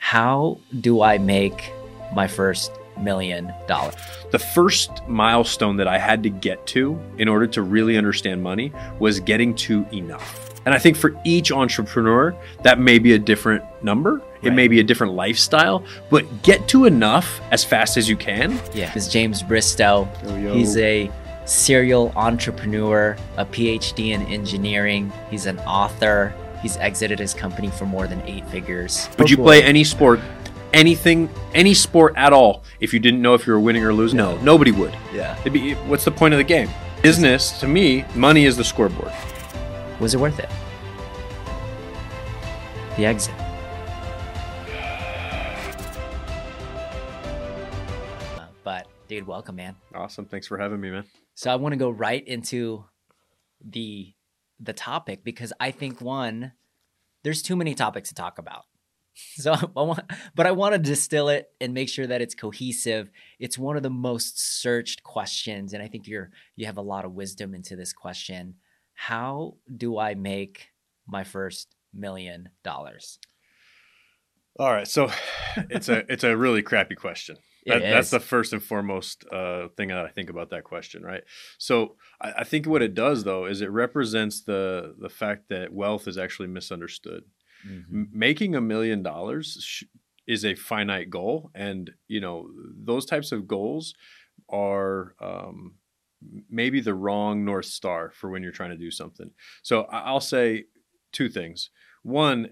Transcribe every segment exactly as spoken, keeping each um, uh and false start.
How do I make my first million dollars? The first milestone that I had to get to in order to really understand money was getting to enough. And I think for each entrepreneur, that may be a different number. It Right. may be a different lifestyle, but get to enough as fast as you can. Yeah. This is James Bristow. Yo, yo. He's a serial entrepreneur, a P H D in engineering. He's an author. He's exited his company for more than eight figures. Would Oh, you boy. play any sport, anything, any sport at all if you didn't know if you were winning or losing? No, nobody would. Yeah. It'd be, what's the point of the game? Business, to me, money is the scoreboard. Was it worth it? The exit. Uh, But dude, welcome, man. Awesome. Thanks for having me, man. So I want to go right into the the topic because I think one, there's too many topics to talk about. So I want, but I want to distill it and make sure that it's cohesive. It's one of the most searched questions, and I think you're you have a lot of wisdom into this question. How do I make my first million dollars? All right. So it's a it's a really crappy question. It That, that's is. the first and foremost uh, thing that I think about that question, right? So I, I think what it does, though, is it represents the the fact that wealth is actually misunderstood. Mhm. M- making a million dollars sh- is a finite goal, and you know those types of goals are um, maybe the wrong north star for when you're trying to do something. So I- I'll say two things. One,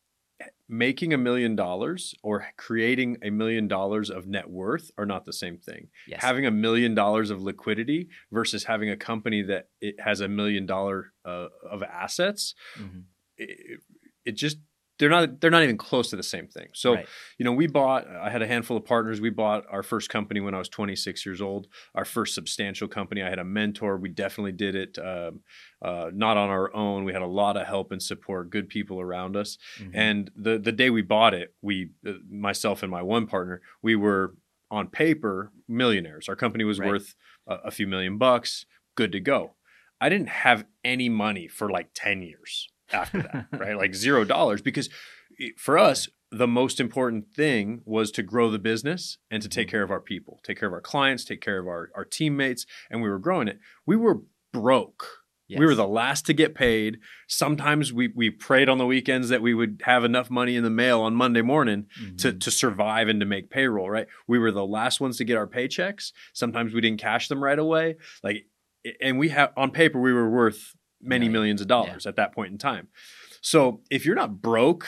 making a million dollars or creating a million dollars of net worth are not the same thing. Yes. Having a million dollars of liquidity versus having a company that it has a million dollar uh, of assets, Mhm. it, it just they're not they're not even close to the same thing. So Right. you know, we bought. I had a handful of partners. We bought our first company when I was twenty-six years old. Our first substantial company. I had a mentor. We definitely did it um, uh, not on our own. We had a lot of help and support, good people around us. Mhm. And the the day we bought it, we uh, myself and my one partner, we were on paper millionaires. Our company was Right. worth a, a few million bucks. Good to go. I didn't have any money for like ten years after that, right? Like zero dollars, because it- for us, the most important thing was to grow the business and to take Mhm. care of our people, take care of our clients, take care of our, our teammates, and we were growing it. We were broke. Yes. We were the last to get paid. Sometimes we we prayed on the weekends that we would have enough money in the mail on Monday morning to, Mhm. to survive and to make payroll, right? We were the last ones to get our paychecks. Sometimes we didn't cash them right away. Like, and we have on paper, we were worth many Million. millions of dollars at that point in time. So if you're not broke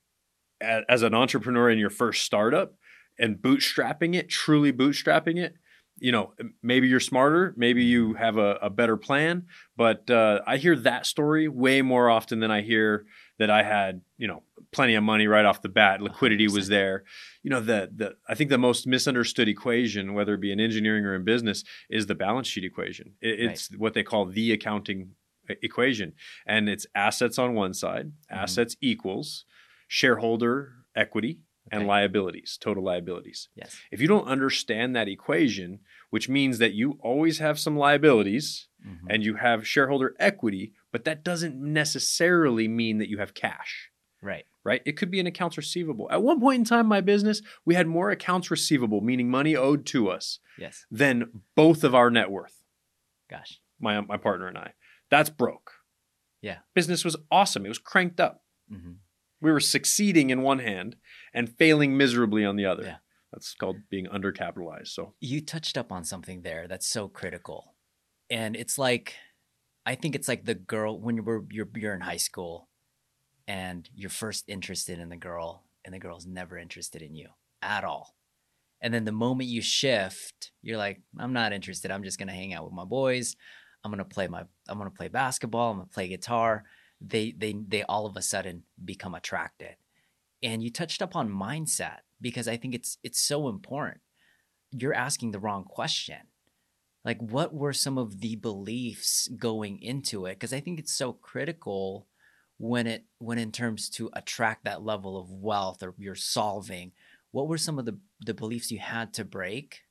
a- as an entrepreneur in your first startup and bootstrapping it, truly bootstrapping it, you know, maybe you're smarter, maybe you have a, a better plan, but uh, I hear that story way more often than I hear that I had, you know, plenty of money right off the bat. Liquidity was one hundred percent. there. You know, the the I think the most misunderstood equation, whether it be in engineering or in business, is the balance sheet equation. It, it's what they call the accounting e- equation, and it's assets on one side, Mhm. assets equals shareholder equity and Okay. liabilities, total liabilities. Yes. If you don't understand that equation, which means that you always have some liabilities Mhm. and you have shareholder equity, but that doesn't necessarily mean that you have cash, Right. right? It could be an accounts receivable. At one point in time in my business, we had more accounts receivable, meaning money owed to us, Yes. than both of our net worth, Gosh. my, my partner and I. That's broke. Yeah. Business was awesome. It was cranked up. Mhm. We were succeeding in one hand and failing miserably on the other. Yeah. That's called being undercapitalized. So You touched up on something there that's so critical. And it's like, I think it's like the girl when you're you're you're in high school and you're first interested in the girl and the girl's never interested in you at all. And then the moment you shift, you're like, I'm not interested. I'm just gonna hang out with my boys. I'm gonna play my I'm gonna play basketball, I'm gonna play guitar. They they they all of a sudden become attracted. And you touched up on mindset because I think it's it's so important. You're asking the wrong question. Like, what were some of the beliefs going into it? Because I think it's so critical when it when in terms to attract that level of wealth or you're solving. What were some of the, the beliefs you had to break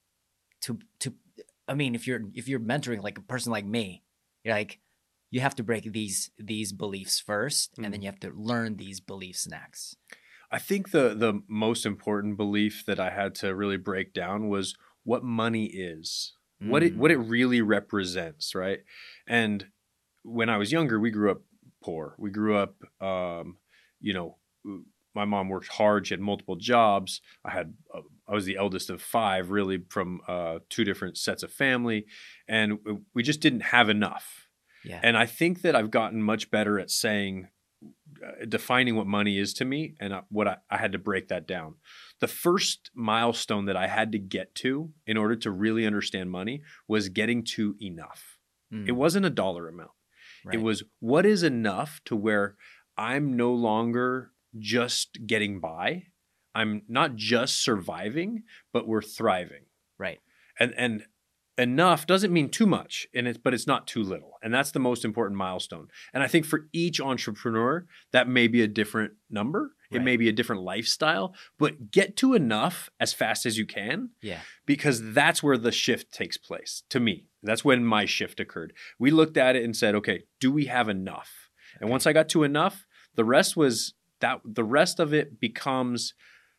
to to I mean, if you're if you're mentoring like a person like me, you're like, you have to break these these beliefs first, and then Mhm. you have to learn these beliefs next. I think the the most important belief that I had to really break down was what money is, what it what it Mm. really represents, right? And when I was younger, we grew up poor. We grew up, um, you know, my mom worked hard. She had multiple jobs. I had, uh, I was the eldest of five, really, from uh, two different sets of family, and we just didn't have enough. Yeah. And I think that I've gotten much better at saying, uh, defining what money is to me, and uh, what I, I had to break that down. The first milestone that I had to get to in order to really understand money was getting to enough. Mm. It wasn't a dollar amount. Right. It was what is enough to where I'm no longer just getting by. I'm not just surviving, but we're thriving. Right. And and enough doesn't mean too much, and it's but it's not too little. And that's the most important milestone. And I think for each entrepreneur, that may be a different number. It Right. may be a different lifestyle, but get to enough as fast as you can, Yeah. because that's where the shift takes place. To me, that's when my shift occurred. We looked at it and said, okay, do we have enough? And Okay. once I got to enough, the rest was that the rest of it becomes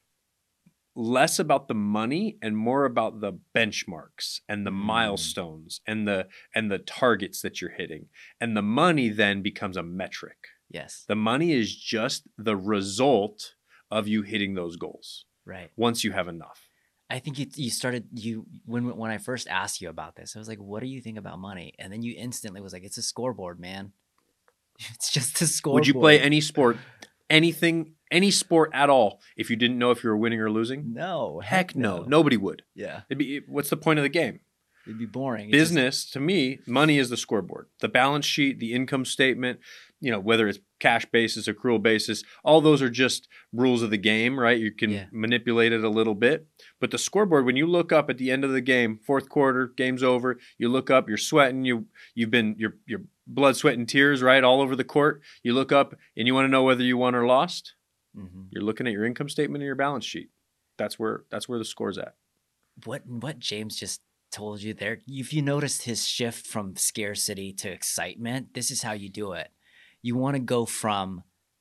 less about the money and more about the benchmarks and the Mm. milestones and the and the targets that you're hitting. And the money then becomes a metric. Yes. The money is just the result of you hitting those goals Right. once you have enough. I think you you started you when when I first asked you about this, I was like, "What do you think about money?" And then you instantly was like, "It's a scoreboard, man. It's just a scoreboard." Would you play any sport, anything, any sport at all if you didn't know if you were winning or losing? No. Heck no. Nobody would. Yeah. It'd be, what's the point of the game? It'd be boring. It's just- Business, to me, money is the scoreboard. The balance sheet, the income statement, you know, whether it's cash basis, accrual basis, all those are just rules of the game, right? You can Yeah. manipulate it a little bit. But the scoreboard, when you look up at the end of the game, fourth quarter, game's over, you look up, you're sweating, you you've been your your blood, sweat, and tears, right, all over the court. You look up and you want to know whether you won or lost. Mhm. You're looking at your income statement and your balance sheet. That's where that's where the score's at. What what James just told you there, if you noticed his shift from scarcity to excitement, this is how you do it. You want to go from,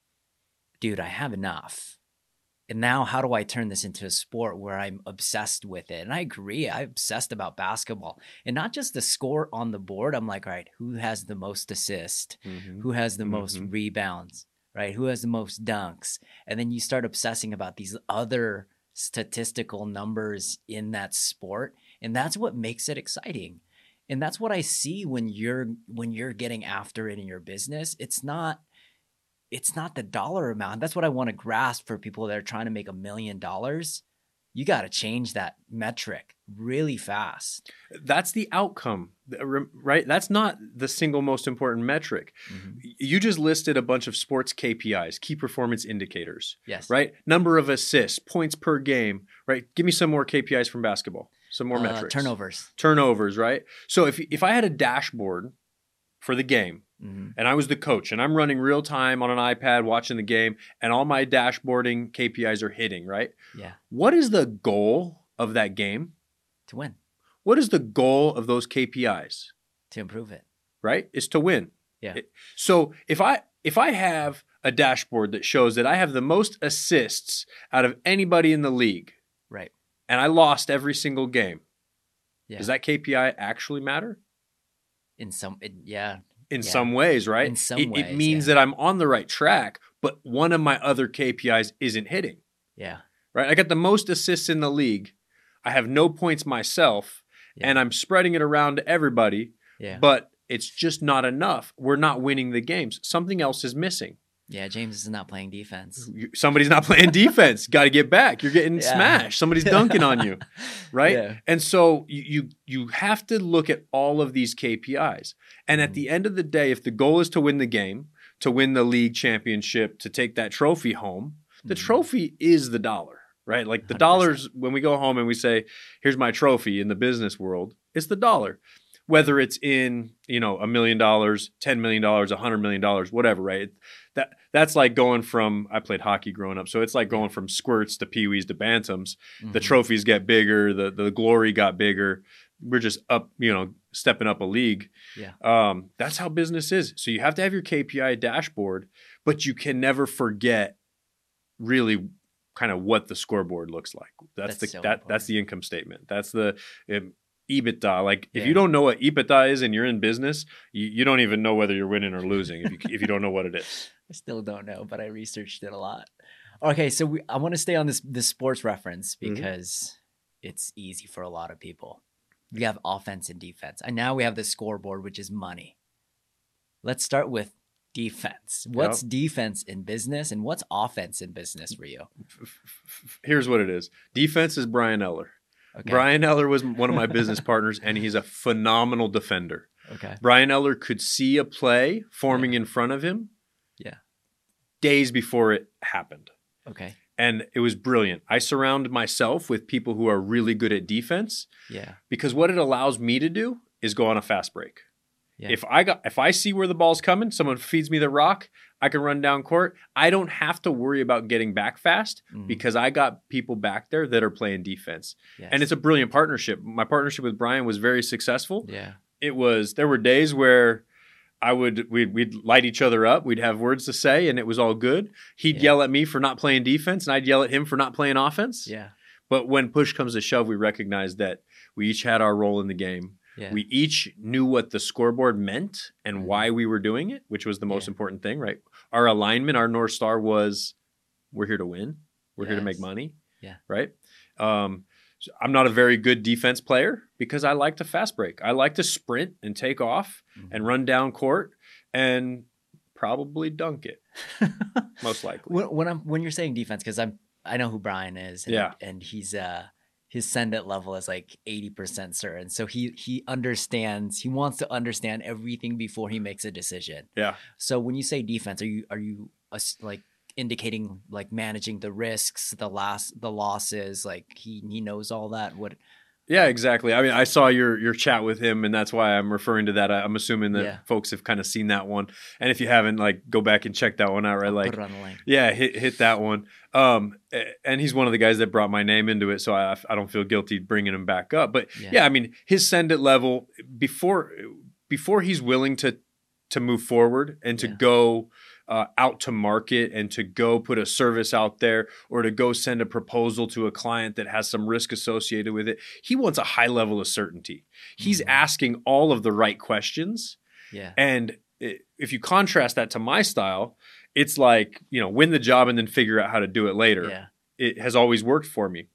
dude, I have enough. And now how do I turn this into a sport where I'm obsessed with it? And I agree. I'm obsessed about basketball. And not just the score on the board. I'm like, all right, who has the most assists? Who has the most Mhm. rebounds? Right? Who has the most dunks? And then you start obsessing about these other statistical numbers in that sport. And that's what makes it exciting. And that's what I see when you're when you're getting after it in your business. It's not it's not the dollar amount. That's what I want to grasp for people that are trying to make a million dollars. You got to change that metric really fast. That's the outcome, right? That's not the single most important metric. Mhm. You just listed a bunch of sports K P Is, key performance indicators, Yes. right? Number of assists, points per game, right? Give me some more K P Is from basketball, some more Uh, metrics. turnovers. Turnovers, right? So if if I had a dashboard for the game, Mhm. and I was the coach, and I'm running real time on an iPad watching the game, and all my dashboarding K P Is are hitting, right? Yeah. What is the goal of that game? To win, What is the goal of those K P Is? to improve it. Right? Is to win. Yeah. It- so if I if I have a dashboard that shows that I have the most assists out of anybody in the league, Right. and I lost every single game, Yeah. does that K P I actually matter? In some, it, yeah. In Yeah. some ways, right? In some it, ways, it means yeah. that I'm on the right track, but one of my other K P Is isn't hitting. Yeah. Right? I got the most assists in the league. I have no points myself, Yeah. and I'm spreading it around to everybody, Yeah. but it's just not enough. We're not winning the games. Something else is missing. Yeah. James is not playing defense. You- Somebody's not playing defense. Got to get back. You're getting Yeah. smashed. Somebody's dunking on you, right? Yeah. And so you, you you have to look at all of these K P Is. And at Mhm. the end of the day, if the goal is to win the game, to win the league championship, to take that trophy home, the Mhm. trophy is the dollar, right? Like the one hundred percent. dollars, when we go home and we say, here's my trophy in the business world, it's the dollar. Whether it's in, you know, a million dollars, ten million dollars, a hundred million dollars, whatever, right? That that's like going from, I played hockey growing up, so it's like going from squirts to peewees to bantams. The Mhm. trophies get bigger, the the glory got bigger. We're just up, you know, stepping up a league. Yeah. Um, that's how business is. So you have to have your K P I dashboard, but you can never forget really kind of what the scoreboard looks like. That's, That's the so that important. that's the income statement. That's the um, EBITDA. Like if Yeah. you don't know what EBITDA is and you're in business, you, you don't even know whether you're winning or losing if you if you don't know what it is. I still don't know, but I researched it a lot. Okay, so we, I want to stay on this this sports reference Mhm. because it's easy for a lot of people. We have offense and defense, and now we have the scoreboard, which is money. Let's start with defense. What's Yep. defense in business, and what's offense in business for you? F- f- f- Here's what it is. Defense is Brian Eller. Okay. Brian Eller was one of my business partners, and he's a phenomenal defender. Okay. Brian Eller could see a play forming Yeah. in front of him Yeah. days before it happened. Okay. And it was brilliant. I surround myself with people who are really good at defense Yeah. because what it allows me to do is go on a fast break. Yeah. If I got if I see where the ball's coming, someone feeds me the rock, I can run down court. I don't have to worry about getting back fast Mhm. because I got people back there that are playing defense. Yes. And it's a brilliant partnership. My partnership with Brian was very successful. yeah. It was there were days where I would we'd, we'd light each other up. We'd have words to say, and it was all good. He'd Yeah. yell at me for not playing defense, and I'd yell at him for not playing offense. Yeah. But when push comes to shove, we recognized that we each had our role in the game. Yeah. We each knew what the scoreboard meant and Mhm. why we were doing it, which was the most Yeah. important thing, right? Our alignment, our North Star was we're here to win. We're here to make Yes. money. Yeah. Right? Um, so I'm not a very good defense player because I like to fast break. I like to sprint and take off Mhm. and run down court and probably dunk it, most likely. when, when I'm when you're saying defense, because I'm I know who Brian is, and, Yeah. and he's uh his send it level is like eighty percent certain, so he he understands, he wants to understand everything before he makes a decision. Yeah. So when you say defense, are you are you uh, like indicating like managing the risks, the last the losses, like he he knows all that? What? Yeah, exactly. I mean, I saw your your chat with him, and that's why I'm referring to that. I, I'm assuming that Yeah. folks have kind of seen that one, and if you haven't, like, go back and check that one out. Right, I'll like, put it on the link. yeah, hit hit that one. Um, a- and he's one of the guys that brought my name into it, so I I don't feel guilty bringing him back up. But Yeah. yeah, I mean, his send it level before before he's willing to to move forward and to Yeah. go uh, out to market and to go put a service out there or to go send a proposal to a client that has some risk associated with it. He wants a high level of certainty. He's Mhm. asking all of the right questions. Yeah. And i- if you contrast that to my style, it's like, you know, win the job and then figure out how to do it later. Yeah. It has always worked for me.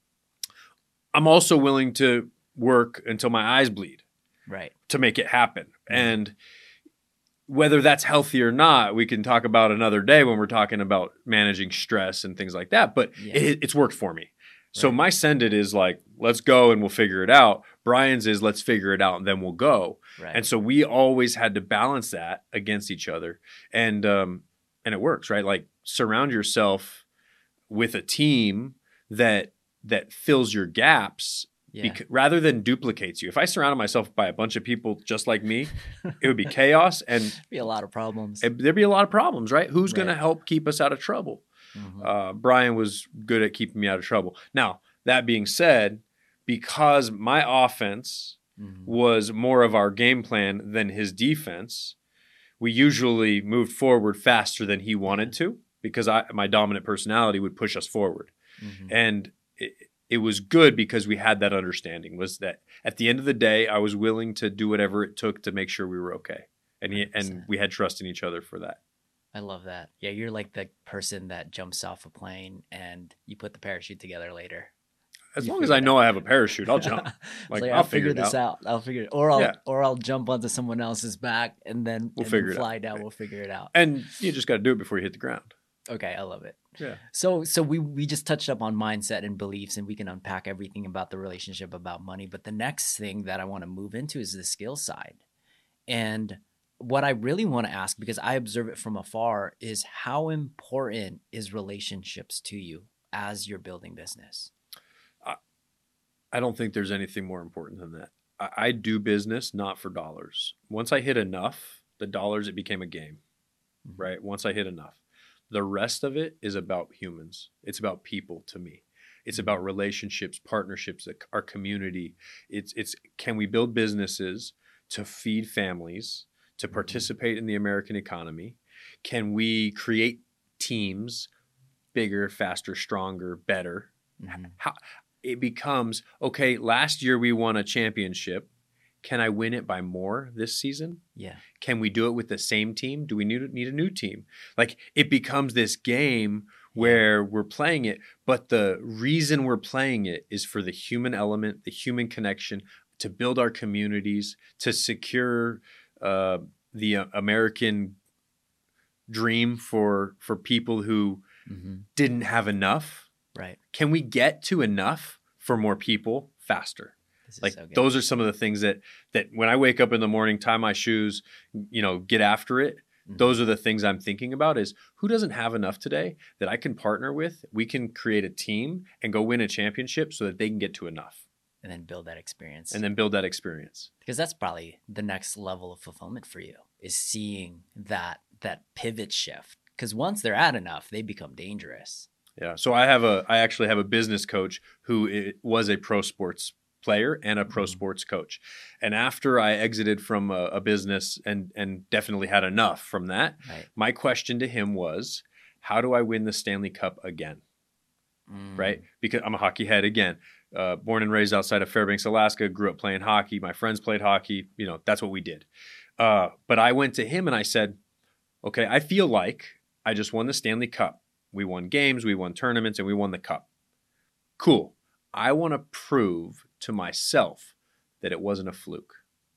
I'm also willing to work until my eyes bleed Right. to make it happen. Mhm. And whether that's healthy or not, we can talk about another day when we're talking about managing stress and things like that. But Yeah. it, it's worked for me. So Right. my send it is like, let's go and we'll figure it out. Brian's is let's figure it out and then we'll go. Right. And so we always had to balance that against each other. And um, and it works, right? Like surround yourself with a team that that fills your gaps yeah. bec- rather than duplicates you. If I surrounded myself by a bunch of people just like me, it would be chaos and Be a lot of problems. it- there'd be a lot of problems, right? Who's going to Right. help keep us out of trouble? Mhm. Uh, Brian was good at keeping me out of trouble. Now, that being said, because my offense Mhm. was more of our game plan than his defense, we usually moved forward faster than he wanted to because I, my dominant personality would push us forward. Mhm. And it, it was good because we had that understanding, was that at the end of the day, I was willing to do whatever it took to make sure we were okay. And he, one hundred and percent. we had trust in each other for that. I love that. Yeah, you're like the person that jumps off a plane and you put the parachute together later. As You long as figure I it know out. I have a parachute, I'll jump. It's Like, like, I'll figure it this out. out. I'll figure it, or I'll Yeah. or I'll jump onto someone else's back and then We'll and figure then it out. fly down. We'll figure it out. And you just got to do it before you hit the ground. Okay, I love it. Yeah. So so we we just touched up on mindset and beliefs, and we can unpack everything about the relationship about money. But the next thing that I want to move into is the skill side. And what I really want to ask, because I observe it from afar, is how important is relationships to you as you're building business? I don't think there's anything more important than that. I, I do business not for dollars. Once I hit enough, the dollars, it became a game, Mhm. right? Once I hit enough. The rest of it is about humans. It's about people to me. It's about relationships, partnerships, our community. It's it's can we build businesses to feed families, to participate in the American economy? Can we create teams bigger, faster, stronger, better. Mm-hmm. How it becomes, okay, last year we won a championship. Can I win it by more this season? Yeah. Can we do it with the same team? Do we need, need a new team? Like it becomes this game where yeah. we're playing it, but the reason we're playing it is for the human element, the human connection, to build our communities, to secure uh, the uh, American dream for for people who mm-hmm. didn't have enough. Right. Can we get to enough for more people faster? Like so those are some of the things that that when I wake up in the morning, tie my shoes, you know, get after it. Mm-hmm. Those are the things I'm thinking about is who doesn't have enough today that I can partner with? We can create a team and go win a championship so that they can get to enough. And then build that experience. And then build that experience. Because that's probably the next level of fulfillment for you is seeing that that pivot shift. Because once they're at enough, they become dangerous. Yeah. So I have a I actually have a business coach who was a pro sports player and a pro mm-hmm. sports coach. And after I exited from a, a business and and definitely had enough from that, right. my question to him was, how do I win the Stanley Cup again? Mm. Right? Because I'm a hockey head again. Uh, born and raised outside of Fairbanks, Alaska, grew up playing hockey. My friends played hockey. You know, that's what we did. Uh, but I went to him and I said, okay, I feel like I just won the Stanley Cup. We won games, we won tournaments, and we won the cup. Cool. I want to prove to myself that it wasn't a fluke,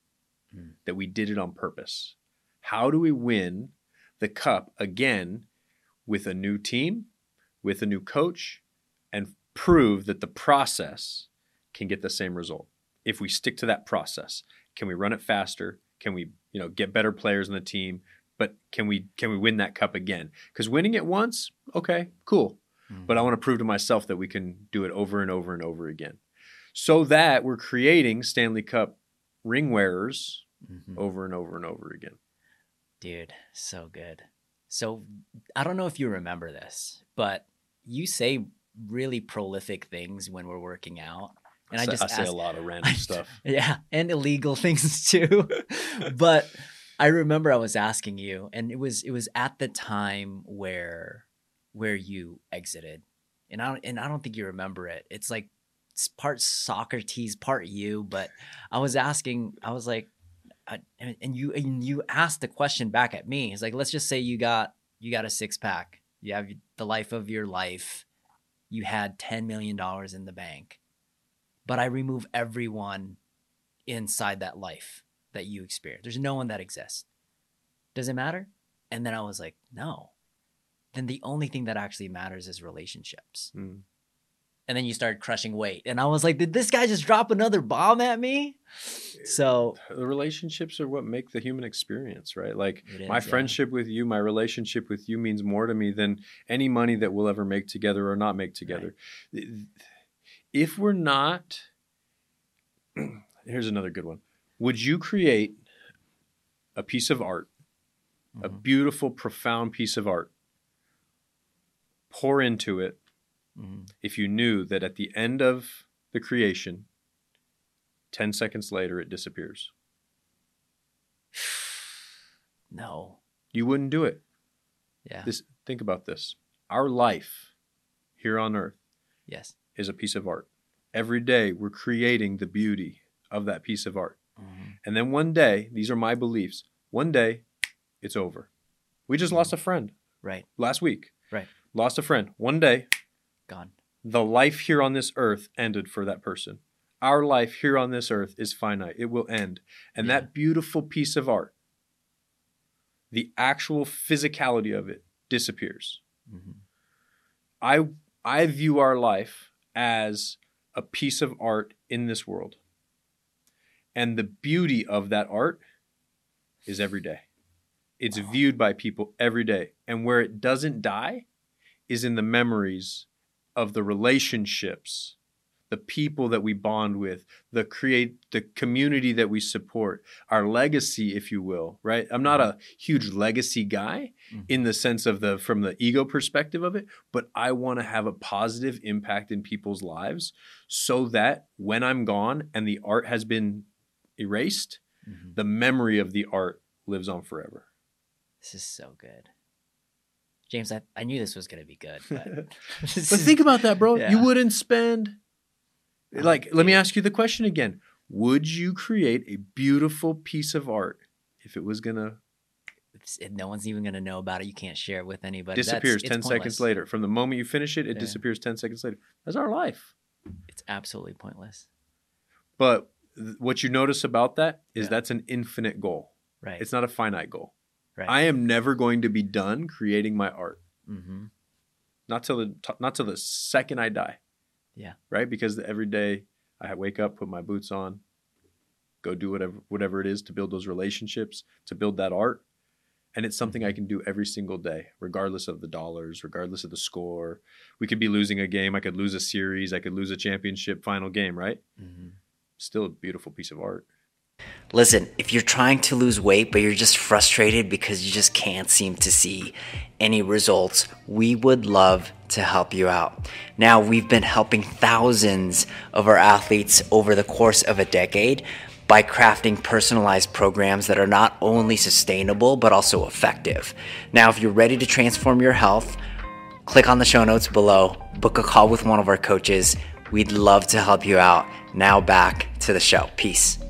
mm. that we did it on purpose. How do we win the cup again with a new team, with a new coach, and prove that the process can get the same result? If we stick to that process, can we run it faster? Can we, you know, get better players on the team? But can we can we win that cup again? Because winning it once, okay, cool. Mm-hmm. But I want to prove to myself that we can do it over and over and over again. So that we're creating Stanley Cup ring wearers mm-hmm. over and over and over again. Dude, so good. So I don't know if you remember this, but you say really prolific things when we're working out. And I, I just I say asked, a lot of random stuff. Yeah, and illegal things too. But I remember I was asking you, and it was it was at the time where where you exited, and I don't, and I don't think you remember it. It's like it's part Socrates, part you. But I was asking, I was like, I, and, and you and you asked the question back at me. It's like, let's just say you got you got a six pack, you have the life of your life, you had ten million dollars in the bank, but I remove everyone inside that life that you experience. There's no one that exists. Does it matter? And then I was like, no. Then the only thing that actually matters is relationships. Mm. And then you started crushing weight. And I was like, did this guy just drop another bomb at me? So the relationships are what make the human experience, right? Like is, my friendship yeah. with you, my relationship with you means more to me than any money that we'll ever make together or not make together. Right. If we're not, here's another good one. Would you create a piece of art, mm-hmm. a beautiful, profound piece of art, pour into it, mm-hmm. if you knew that at the end of the creation, ten seconds later, it disappears? No. You wouldn't do it. Yeah. This, think about this. Our life here on earth yes. is a piece of art. Every day, we're creating the beauty of that piece of art. Mm-hmm. And then one day, these are my beliefs, one day, it's over. We just mm-hmm. lost a friend. Right. Last week. Right. Lost a friend. One day. Gone. The life here on this earth ended for that person. Our life here on this earth is finite. It will end. And yeah. that beautiful piece of art, the actual physicality of it, disappears. Mm-hmm. I I view our life as a piece of art in this world. And the beauty of that art is every day. It's wow. viewed by people every day. And where it doesn't die is in the memories of the relationships, the people that we bond with, the create, the community that we support, our legacy, if you will, right? I'm not a huge legacy guy mm-hmm. in the sense of the, from the ego perspective of it, but I want to have a positive impact in people's lives so that when I'm gone and the art has been erased, mm-hmm. the memory of the art lives on forever. This is so good. James, I, I knew this was going to be good. But, but think about that, bro. Yeah. You wouldn't spend, Oh, like, dude. let me ask you the question again. Would you create a beautiful piece of art if it was going to It's- no one's even going to know about it. You can't share it with anybody. disappears That's, ten it's seconds pointless. later? From the moment you finish it, it Yeah. disappears ten seconds later. That's our life. It's absolutely pointless. But th- what you notice about that is Yeah. that's an infinite goal. Right. It's not a finite goal. right. I am never going to be done creating my art. mm-hmm. Not till the t- not till the second I die. Yeah. Right? Because every day I wake up, put my boots on, go do whatever whatever it is to build those relationships, to build that art. And it's something I can do every single day, regardless of the dollars, regardless of the score. We could be losing a game. I could lose a series. I could lose a championship final game, right? Mm-hmm. Still a beautiful piece of art. Listen, if you're trying to lose weight, but you're just frustrated because you just can't seem to see any results, we would love to help you out. Now, we've been helping thousands of our athletes over the course of a decade by crafting personalized programs that are not only sustainable, but also effective. Now, if you're ready to transform your health, click on the show notes below, book a call with one of our coaches. We'd love to help you out. Now back to the show. Peace.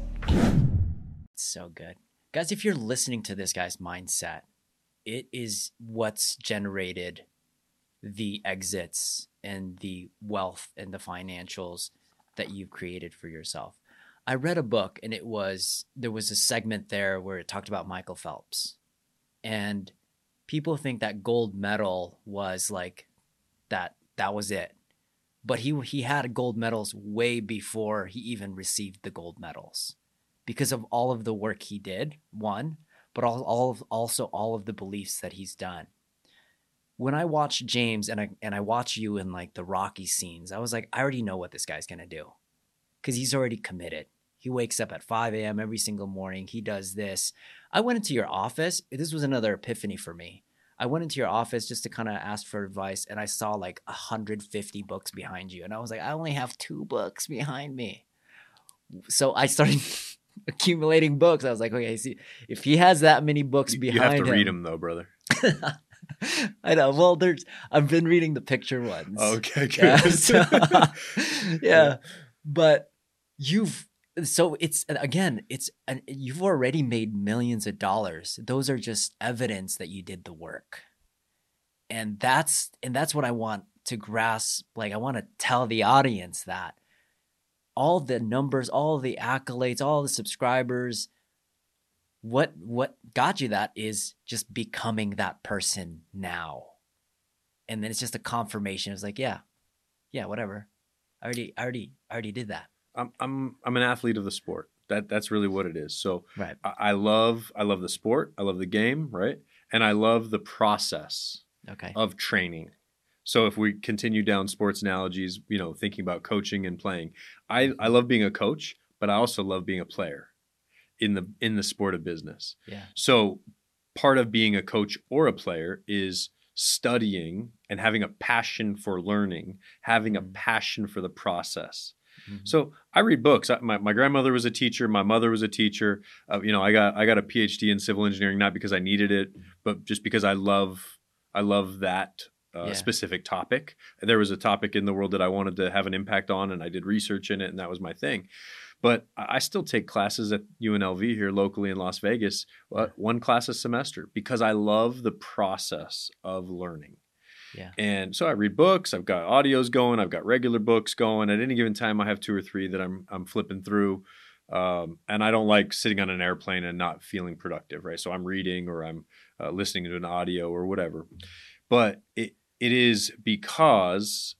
It's so good. Guys, if you're listening to this guy's mindset, it is what's generated the exits and the wealth and the financials that you've created for yourself. I read a book and it was, there was a segment there where it talked about Michael Phelps. And people think that gold medal was like that, that was it. But he he had gold medals way before he even received the gold medals because of all of the work he did, one, but all, all of, also all of the beliefs that he's done. When I watch James and I and I watch you in like the Rocky scenes, I was like, I already know what this guy's going to do because he's already committed. He wakes up at five a.m. every single morning. He does this. I went into your office. This was another epiphany for me. I went into your office just to kind of ask for advice, and I saw like one hundred fifty books behind you. And I was like, I only have two books behind me. So I started accumulating books. I was like, okay, see, if he has that many books You- behind You have to him, read them though, brother. I know. Well, there's. I've been reading the picture ones. Okay, good. Yeah, so- yeah. But you've so it's again, it's an, you've already made millions of dollars. Those are just evidence that you did the work, and that's and that's what I want to grasp. Like I want to tell the audience that all the numbers, all the accolades, all the subscribers. What what got you that is just becoming that person now. And then it's just a confirmation. It's like, yeah, yeah, whatever. I already I already I already did that. I'm I'm I'm an athlete of the sport. That that's really what it is. So Right. I, I love I love the sport. I love the game, right? And I love the process Okay. of training. So if we continue down sports analogies, you know, thinking about coaching and playing, I, I love being a coach, but I also love being a player in the in the sport of business. Yeah. So part of being a coach or a player is studying and having a passion for learning, having a Mhm. passion for the process. Mhm. So I read books. I, my, my grandmother was a teacher. My mother was a teacher. Uh, you know, I got I got a P H D in civil engineering, not because I needed it, but just because I love I love that uh, Yeah. specific topic. There was a topic in the world that I wanted to have an impact on, and I did research in it, and that was my thing. But I I still take classes at U N L V here locally in Las Vegas, uh, one class a semester, because I love the process of learning. Yeah. And so I read books. I've got audios going. I've got regular books going. At any given time, I have two or three that I'm I'm flipping through. Um, and I don't like sitting on an airplane and not feeling productive, right? So I'm reading or I'm uh, listening to an audio or whatever. But it it is because,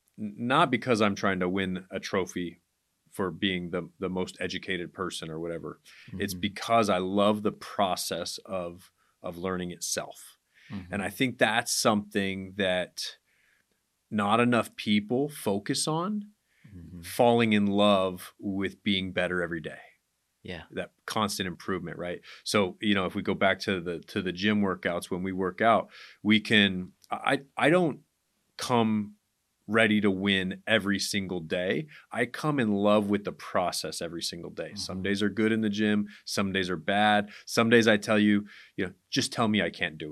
not because I'm trying to win a trophy for being the the most educated person or whatever. It's Mhm. because I love the process of of learning itself. Mhm. And I think that's something that not enough people focus on, Mhm. falling in love with being better every day. Yeah. That constant improvement, right? So, you know, if we go back to the to the gym workouts, when we work out, we can I I don't come ready to win every single day. I come in love with the process every single day. Some Mhm. days are good in the gym, some days are bad. Some days I tell you, you know, just tell me I can't do it.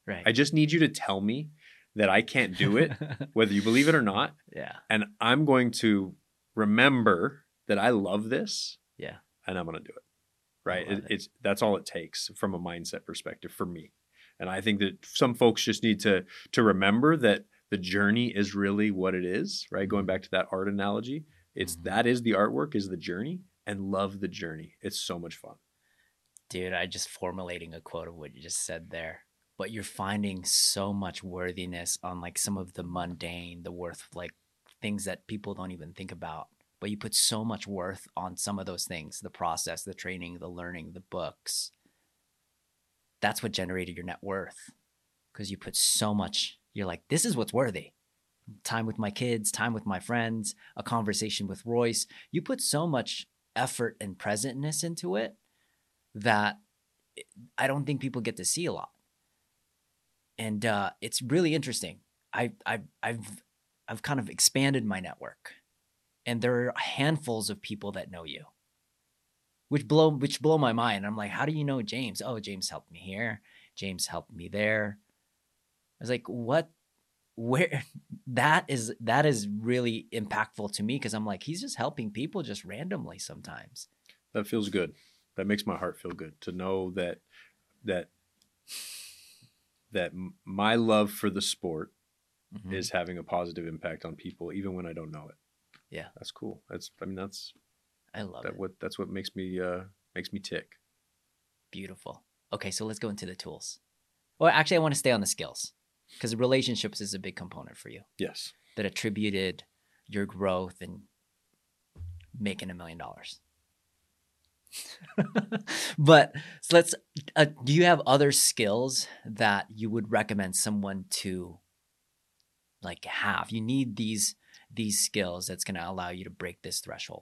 Right. I just need you to tell me that I can't do it, whether you believe it or not. Yeah. And I'm going to remember that I love this. Yeah. And I'm going to do it. Right. I love It, it. it's that's all it takes from a mindset perspective for me. And I think that some folks just need to to remember that the journey is really what it is, right? Going back to that art analogy, it's Mhm. that is the artwork, is the journey, and love the journey. It's so much fun. Dude, I just formulating a quote of what you just said there. But you're finding so much worthiness on like some of the mundane, the worth, like things that people don't even think about. But you put so much worth on some of those things, the process, the training, the learning, the books. That's what generated your net worth. Because you put so much, you're like, this is what's worthy. Time with my kids, time with my friends, a conversation with Royce. You put so much effort and presentness into it that I don't think people get to see a lot. And uh, it's really interesting. I, I, I've, I've kind of expanded my network, and there are handfuls of people that know you, which blow, which blow my mind. I'm like, how do you know James? Oh, James helped me here. James helped me there. I was like, what? Where? That is that is really impactful to me because I'm like, he's just helping people just randomly sometimes. That feels good. That makes my heart feel good to know that that that my love for the sport mm-hmm. is having a positive impact on people, even when I don't know it. Yeah, that's cool. That's I mean that's I love that. it. What that's what makes me uh, makes me tick. Beautiful. Okay, so let's go into the tools. Well, actually, I want to stay on the skills because relationships is a big component for you. Yes, that attributed your growth and making a million dollars. But so let's, uh, do you have other skills that you would recommend someone to like have? You need these, these skills that's going to allow you to break this threshold.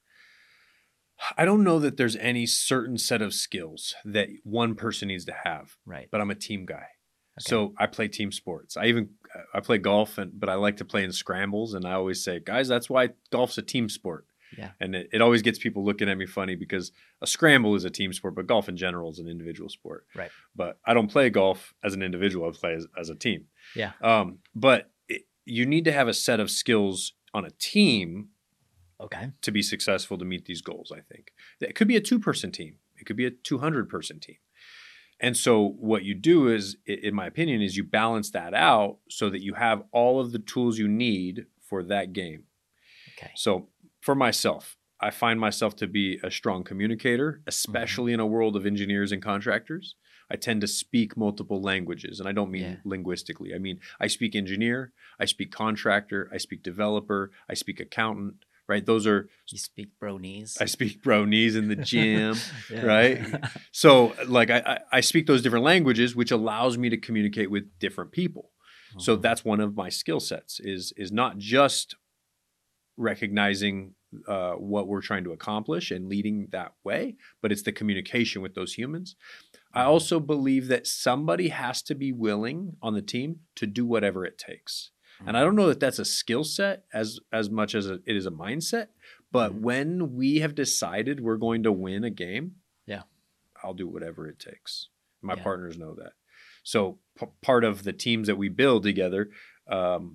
I don't know that there's any certain set of skills that one person needs to have. Right. But I'm a team guy. Okay. So I play team sports. I even, I play golf, and but I like to play in scrambles. And I always say, guys, that's why golf's a team sport. Yeah. And it, it always gets people looking at me funny because a scramble is a team sport, but golf in general is an individual sport. Right. But I don't play golf as an individual. I play as, as a team. Yeah. Um, but it, you need to have a set of skills on a team. Okay. To be successful to meet these goals, I think. It could be a two-person team. It could be a two hundred person team. And so what you do is, in my opinion, is you balance that out so that you have all of the tools you need for that game. Okay. So for myself, I find myself to be a strong communicator, especially mm-hmm. in a world of engineers and contractors. I tend to speak multiple languages, and I don't mean yeah. linguistically. I mean, I speak engineer, I speak contractor, I speak developer, I speak accountant, right? Those are... You speak bro-knees. I speak bro-knees in the gym, right? So like I, I speak those different languages, which allows me to communicate with different people. Mm-hmm. So that's one of my skill sets is, is not just recognizing uh, what we're trying to accomplish and leading that way, but it's the communication with those humans. Mm-hmm. I also believe that somebody has to be willing on the team to do whatever it takes. Mm-hmm. And I don't know that that's a skill set as, as much as a, it is a mindset, but mm-hmm. when we have decided we're going to win a game, yeah, I'll do whatever it takes. My yeah. partners know that. So p- part of the teams that we build together, um,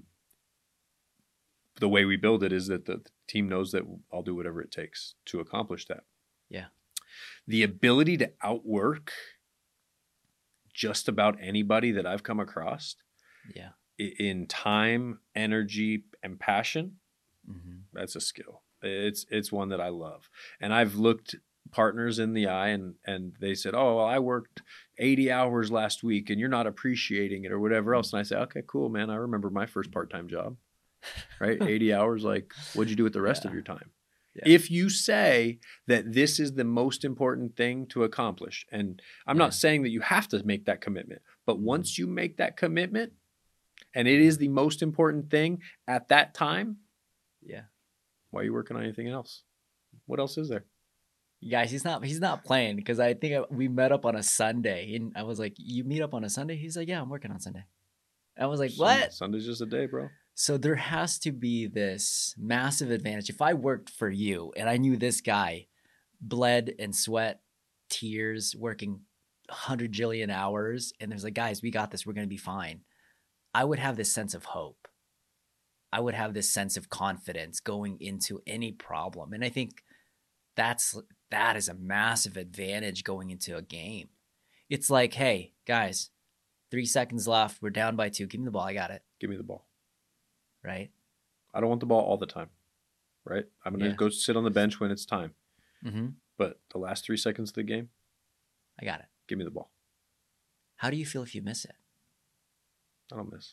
the way we build it is that the team knows that I'll do whatever it takes to accomplish that. Yeah. The ability to outwork just about anybody that I've come across. Yeah. In time, energy, and passion, mm-hmm. that's a skill. It's it's one that I love. And I've looked partners in the eye and, and they said, oh, well, I worked eighty hours last week and you're not appreciating it or whatever else. And I say, okay, cool, man. I remember my first part-time job, right? eighty hours. Like, what'd you do with the rest yeah. of your time? Yeah. If you say that this is the most important thing to accomplish, and I'm yeah. not saying that you have to make that commitment, but once you make that commitment, and it is the most important thing at that time, yeah. why are you working on anything else? What else is there? Guys, he's not he's not playing because I think we met up on a Sunday and I was like, you meet up on a Sunday? He's like, yeah, I'm working on Sunday. I was like, what? Sunday's just a day, bro. So there has to be this massive advantage. If I worked for you and I knew this guy bled and sweat, tears, working hundred jillion hours and there's like, guys, we got this. We're going to be fine. I would have this sense of hope. I would have this sense of confidence going into any problem. And I think that's, that is a massive advantage going into a game. It's like, hey, guys, three seconds left. We're down by two. Give me the ball. I got it. Give me the ball. Right? I don't want the ball all the time. Right? I'm going to Yeah. go sit on the bench when it's time. Mm-hmm. But the last three seconds of the game, I got it. give me the ball. How do you feel if you miss it? I don't miss.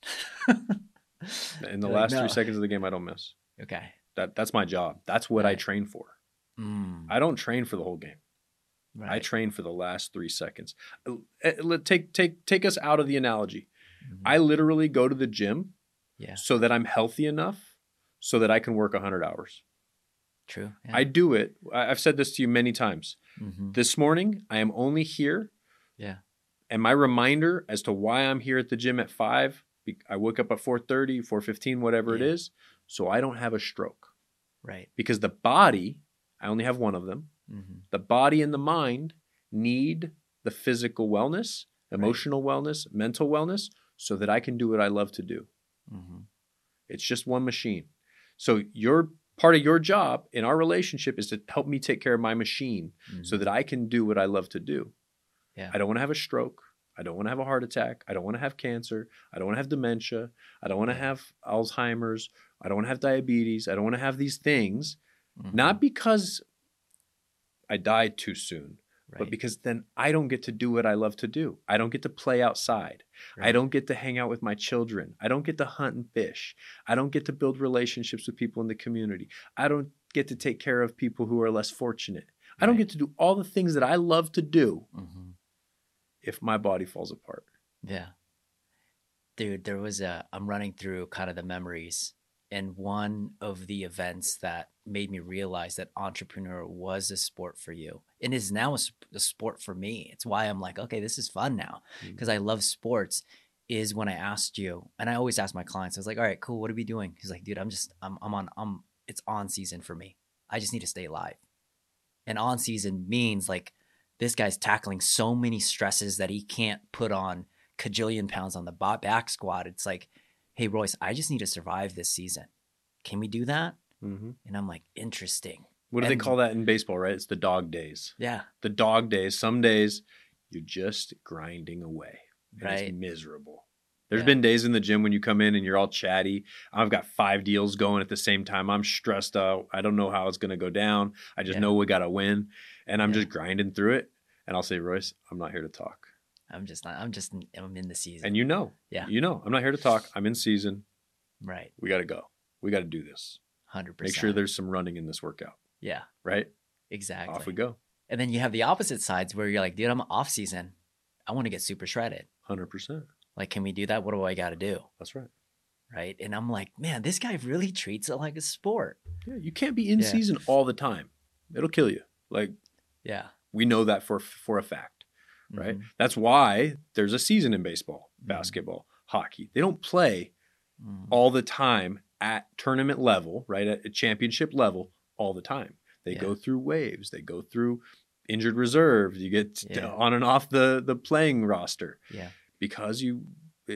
In the You're like, last "No." three seconds of the game, I don't miss. Okay. That That's my job. That's what I Right. train for. Mm, I don't train for the whole game. right. I train for the last three seconds. Uh, let- Take take take us out of the analogy. Mhm. I literally go to the gym Yeah. so that I'm healthy enough so that I can work one hundred hours. True. Yeah. I do it. I- I've said this to you many times. mm-hmm. This morning, I am only here. Yeah. And my reminder as to why I'm here at the gym at five, be- I woke up at four thirty, four fifteen, whatever it Yeah. is, so I don't have a stroke. Right. Because the body, I only have one of them, Mm-hmm. the body and the mind need the physical wellness, emotional wellness, mental wellness, so that I can do what I love to do. Mm-hmm. It's just one machine. So your part of your job in our relationship is to help me take care of my machine so that I can do what I love to do. Yeah. I don't want to have a stroke. I don't want to have a heart attack. I don't want to have cancer. I don't want to have dementia. I don't want to have Alzheimer's. I don't want to have diabetes. I don't want to have these things, Mm-hmm. not because I died too soon, right. but because then I don't get to do what I love to do. I don't get to play outside. Right. I don't get to hang out with my children. I don't get to hunt and fish. I don't get to build relationships with people in the community. I don't get to take care of people who are less fortunate. I don't Right. get to do all the things that I love to do Mm-hmm. if my body falls apart. Yeah. Dude, there was a, I'm running through kind of the memories, and one of the events that made me realize that entrepreneur was a sport for you and is now a, sp- a sport for me. It's why I'm like, okay, this is fun now because I love sports. Is when I asked you, and I always ask my clients, I was like, all right, cool. What are we doing? He's like, dude, I'm just, I'm, I'm on, I'm, it's on season for me. I just need to stay alive. And on season means like this guy's tackling so many stresses that he can't put on cajillion pounds on the ba- back squat. It's like, hey, Royce, I just need to survive this season. Can we do that? Mm-hmm. And I'm like, interesting. What do And- they call that in baseball, right? It's the dog days. Yeah. The dog days. Some days you're just grinding away. And Right. It's miserable. There's Yeah. been days in the gym when you come in and you're all chatty. I've got five deals going at the same time. I'm stressed out. I don't know how it's going to go down. I just Yeah. know we got to win. And I'm Yeah. just grinding through it. And I'll say, Royce, I'm not here to talk. I'm just not, I'm just, I'm in the season. And you know, Yeah. you know, I'm not here to talk. I'm in season. right. We got to go. We got to do this. one hundred percent. Make sure there's some running in this workout, Yeah, right? exactly. Off we go. And then you have the opposite sides where you're like, dude, I'm off season. I want to get super shredded. one hundred percent. Like, can we do that? What do I got to do? That's right. Right. And I'm like, man, this guy really treats it like a sport. Yeah, you can't be in Yeah. season all the time. It'll kill you. Like, Yeah. we know that for for a fact, right? Mhm. That's why there's a season in baseball, Mhm. basketball, hockey. They don't play Mhm. all the time at tournament level, right? At a championship level all the time. They Yeah. go through waves. They go through injured reserve. You get Yeah. on and off the the playing roster Yeah. because you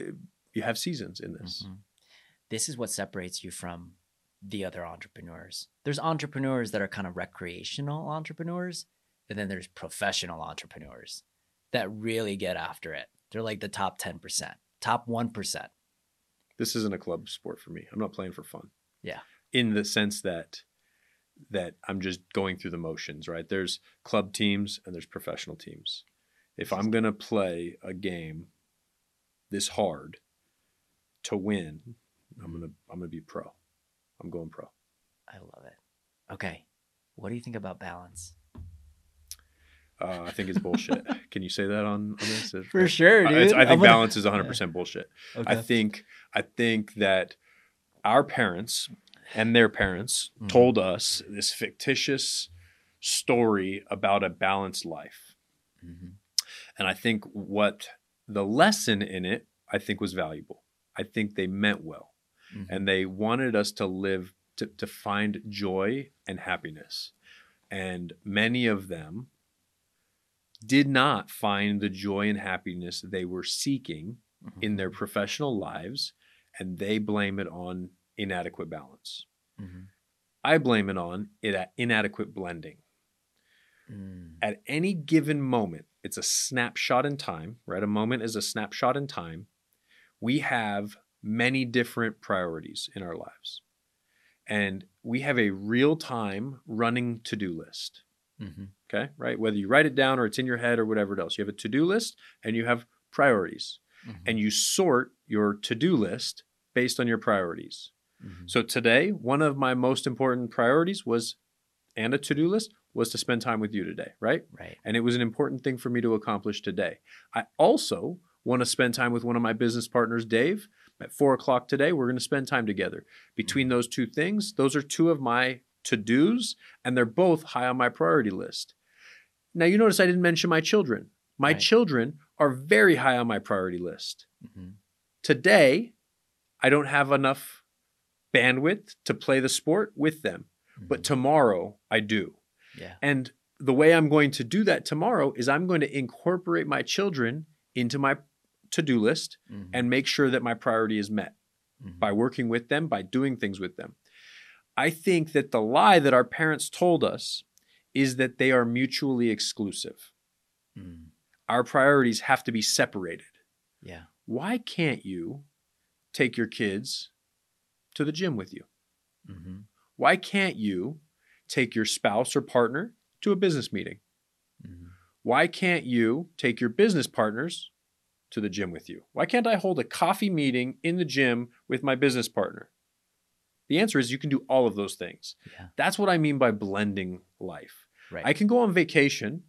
you have seasons in this. Mhm. This is what separates you from the other entrepreneurs. There's entrepreneurs that are kind of recreational entrepreneurs, and then there's professional entrepreneurs that really get after it. They're like the top ten percent, top one percent. This isn't a club sport for me. I'm not playing for fun. Yeah. In the sense that that I'm just going through the motions, right? There's club teams and there's professional teams. If I'm going to play a game this hard to win, I'm going to I'm going to be pro. I'm going pro. I love it. Okay. What do you think about balance? Uh, I think it's bullshit. Can you say that on, on this? For sure, Uh, dude. it's- I think I'm gonna- balance is one hundred percent bullshit. I think I think that our parents and their parents Mhm. told us this fictitious story about a balanced life. Mhm. And I think what the lesson in it, I think was valuable. I think they meant well. Mhm. And they wanted us to live, to, to find joy and happiness. And many of them did not find the joy and happiness they were seeking Mm-hmm. in their professional lives, and they blame it on inadequate balance. Mm-hmm. I blame it on it inadequate blending. Mm. At any given moment, it's a snapshot in time, right? A moment is a snapshot in time. We have many different priorities in our lives, and we have a real-time running to-do list. Mm-hmm. Okay, right? Whether you write it down or it's in your head or whatever else, you have a to-do list and you have priorities. Mm-hmm. And you sort your to-do list based on your priorities. Mm-hmm. So today, one of my most important priorities was, and a to-do list, was to spend time with you today, right? Right. And it was an important thing for me to accomplish today. I also want to spend time with one of my business partners, Dave. At four o'clock today, we're going to spend time together. Between Mm-hmm. those two things, those are two of my to-dos, and they're both high on my priority list. Now, you notice I didn't mention my children. My Right. children are very high on my priority list. Mm-hmm. Today, I don't have enough bandwidth to play the sport with them, but tomorrow I do. Yeah. And the way I'm going to do that tomorrow is I'm going to incorporate my children into my to-do list Mm-hmm. and make sure that my priority is met Mm-hmm. by working with them, by doing things with them. I think that the lie that our parents told us is that they are mutually exclusive. Mm. Our priorities have to be separated. Yeah. Why can't you take your kids to the gym with you? Mm-hmm. Why can't you take your spouse or partner to a business meeting? Mm-hmm. Why can't you take your business partners to the gym with you? Why can't I hold a coffee meeting in the gym with my business partner? The answer is you can do all of those things. Yeah. That's what I mean by blending life. Right. I can go on vacation.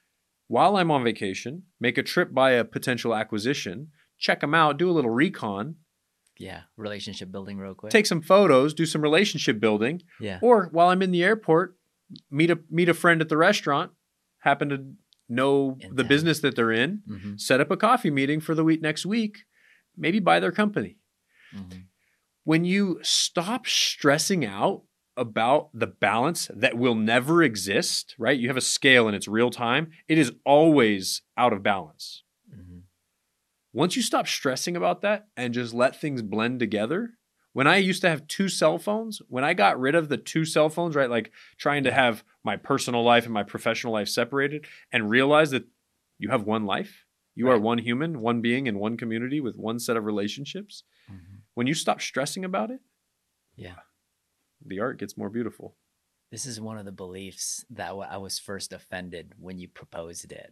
While I'm on vacation, make a trip by a potential acquisition, check them out, do a little recon, yeah. Relationship building real quick. take some photos, do some relationship building. Yeah. Or while I'm in the airport, meet a meet a friend at the restaurant, happen to know In the town. business that they're in, Mm-hmm. set up a coffee meeting for the week next week, maybe buy their company. Mm-hmm. When you stop stressing out about the balance that will never exist, right? You have a scale and it's real time. It is always out of balance. Mm-hmm. Once you stop stressing about that and just let things blend together, when I used to have two cell phones, when I got rid of the two cell phones, right, like trying to have my personal life and my professional life separated and realize that you have one life, you are Right. one human, one being in one community with one set of relationships. Mm-hmm. When you stop stressing about it, Yeah. the art gets more beautiful. This is one of the beliefs that w- I was first offended when you proposed it.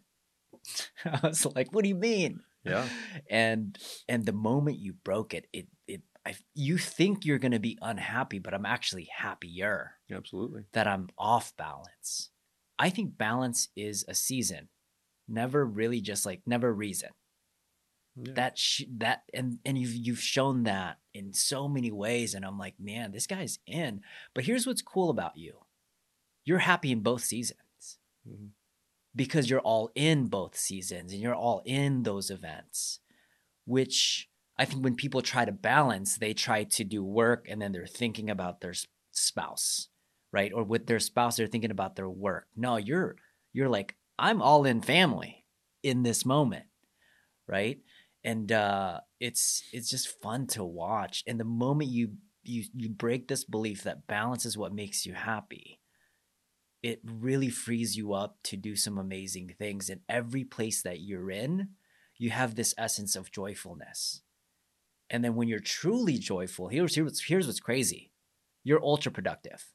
I was like, "What do you mean?" Yeah. And and the moment you broke it, it it I, you think you're gonna be unhappy, but I'm actually happier Absolutely. that I'm off balance. I think balance is a season, never really just like never reason. Yeah. That sh- that and and you've you've shown that in so many ways, and I'm like, man, this guy's in. But here's what's cool about you: you're happy in both seasons Mhm. because you're all in both seasons, and you're all in those events. Which I think when people try to balance, they try to do work, and then they're thinking about their s- spouse, right? Or with their spouse, they're thinking about their work. No, you're you're like, I'm all in family in this moment, right? And uh, it's it's just fun to watch. And the moment you you you break this belief that balance is what makes you happy, it really frees you up to do some amazing things. In every place that you're in, you have this essence of joyfulness. And then when you're truly joyful, here's here's here's what's crazy: you're ultra productive.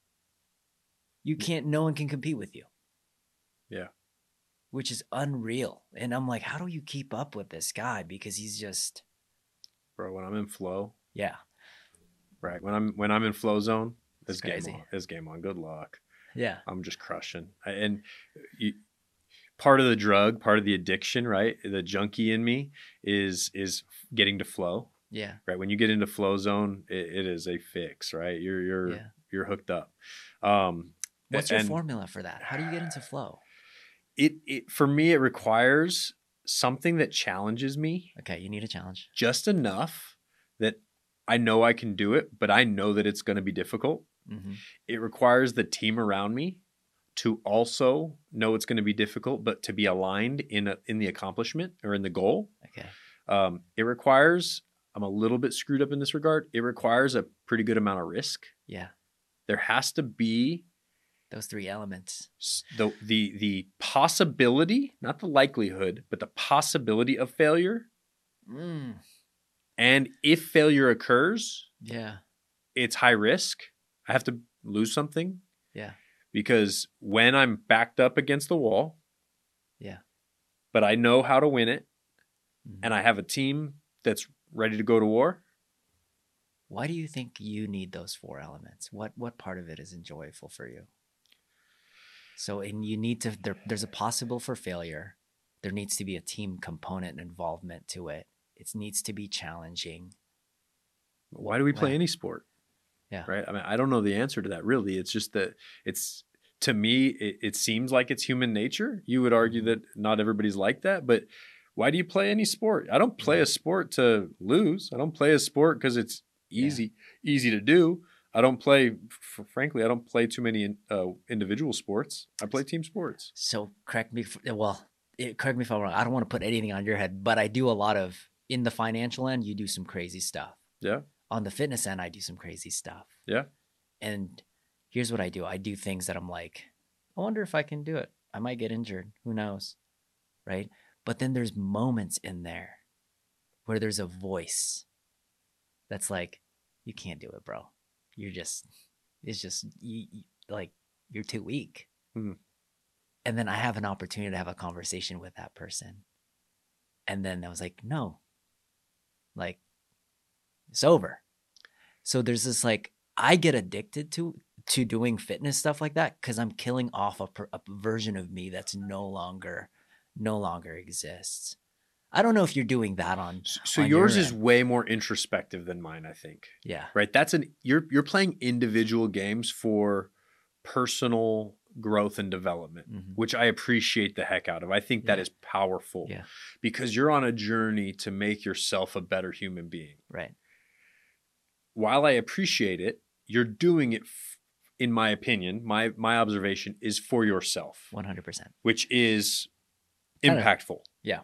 You can't. No one can compete with you. Yeah. Which is unreal. And I'm like, how do you keep up with this guy? Because he's just, Bro, when I'm in flow, yeah, right? When I'm when I'm in flow zone, It's it's game crazy. on. It's game on. Good luck. yeah, I'm just crushing. And you, part of the drug, part of the addiction, right? The junkie in me is is getting to flow, yeah, right? When you get into flow zone, it, it is a fix, right? You're you're yeah. you're hooked up. Um, What's your and formula for that? How do you get into flow? It it for me, it requires something that challenges me Okay, you need a challenge. just enough that I know I can do it, but I know that it's going to be difficult. Mm-hmm. It requires the team around me to also know it's going to be difficult, but to be aligned in a, in the accomplishment or in the goal. Okay. Um, it requires, I'm a little bit screwed up in this regard. It requires a pretty good amount of risk. Yeah. There has to be Those three elements. s- the, the, the possibility, not the likelihood, but the possibility of failure. Mm. And if failure occurs, Yeah. it's high risk. I have to lose something. Yeah. Because when I'm backed up against the wall, Yeah. but I know how to win it, Mhm. and I have a team that's ready to go to war. Why do you think you need those four elements? What what part of it is enjoyable for you? So, and you need to. There, there's a possible for failure. There needs to be a team component and involvement to it. It needs to be challenging. Why do we play Wow. any sport? Yeah. Right. I mean, I don't know the answer to that really. It's just that it's, to me, it, it seems like it's human nature. You would argue that not everybody's like that, but why do you play any sport? I don't play a sport to lose. I don't play a sport because it's easy, easy to do. I don't play, f- frankly, I don't play too many uh, individual sports. I play team sports. So correct me. If, well, it, correct me if I'm wrong. I don't want to put anything on your head, but I do a lot of in the financial end. You do some crazy stuff. Yeah. On the fitness end, I do some crazy stuff. Yeah. And here's what I do. I do things that I'm like, I wonder if I can do it. I might get injured. Who knows? Right. But then there's moments in there where there's a voice that's like, you can't do it, bro. You're just, it's just you, you- like, you're too weak. Mhm. And then I have an opportunity to have a conversation with that person. And then I was like, no, like, it's over. So there's this like, I get addicted to to doing fitness stuff like that because I'm killing off a, per, a version of me that's no longer no longer exists. I don't know if you're doing that on. So on yours your is end. way more introspective than mine, I think. Yeah. Right? That's an you're you're playing individual games for personal growth and development, Mhm. which I appreciate the heck out of. I think that Yeah. is powerful. Yeah. Because you're on a journey to make yourself a better human being. Right. While I appreciate it, you're doing it f- in my opinion, my my observation is for yourself, one hundred percent. which is Kinda. impactful. Yeah.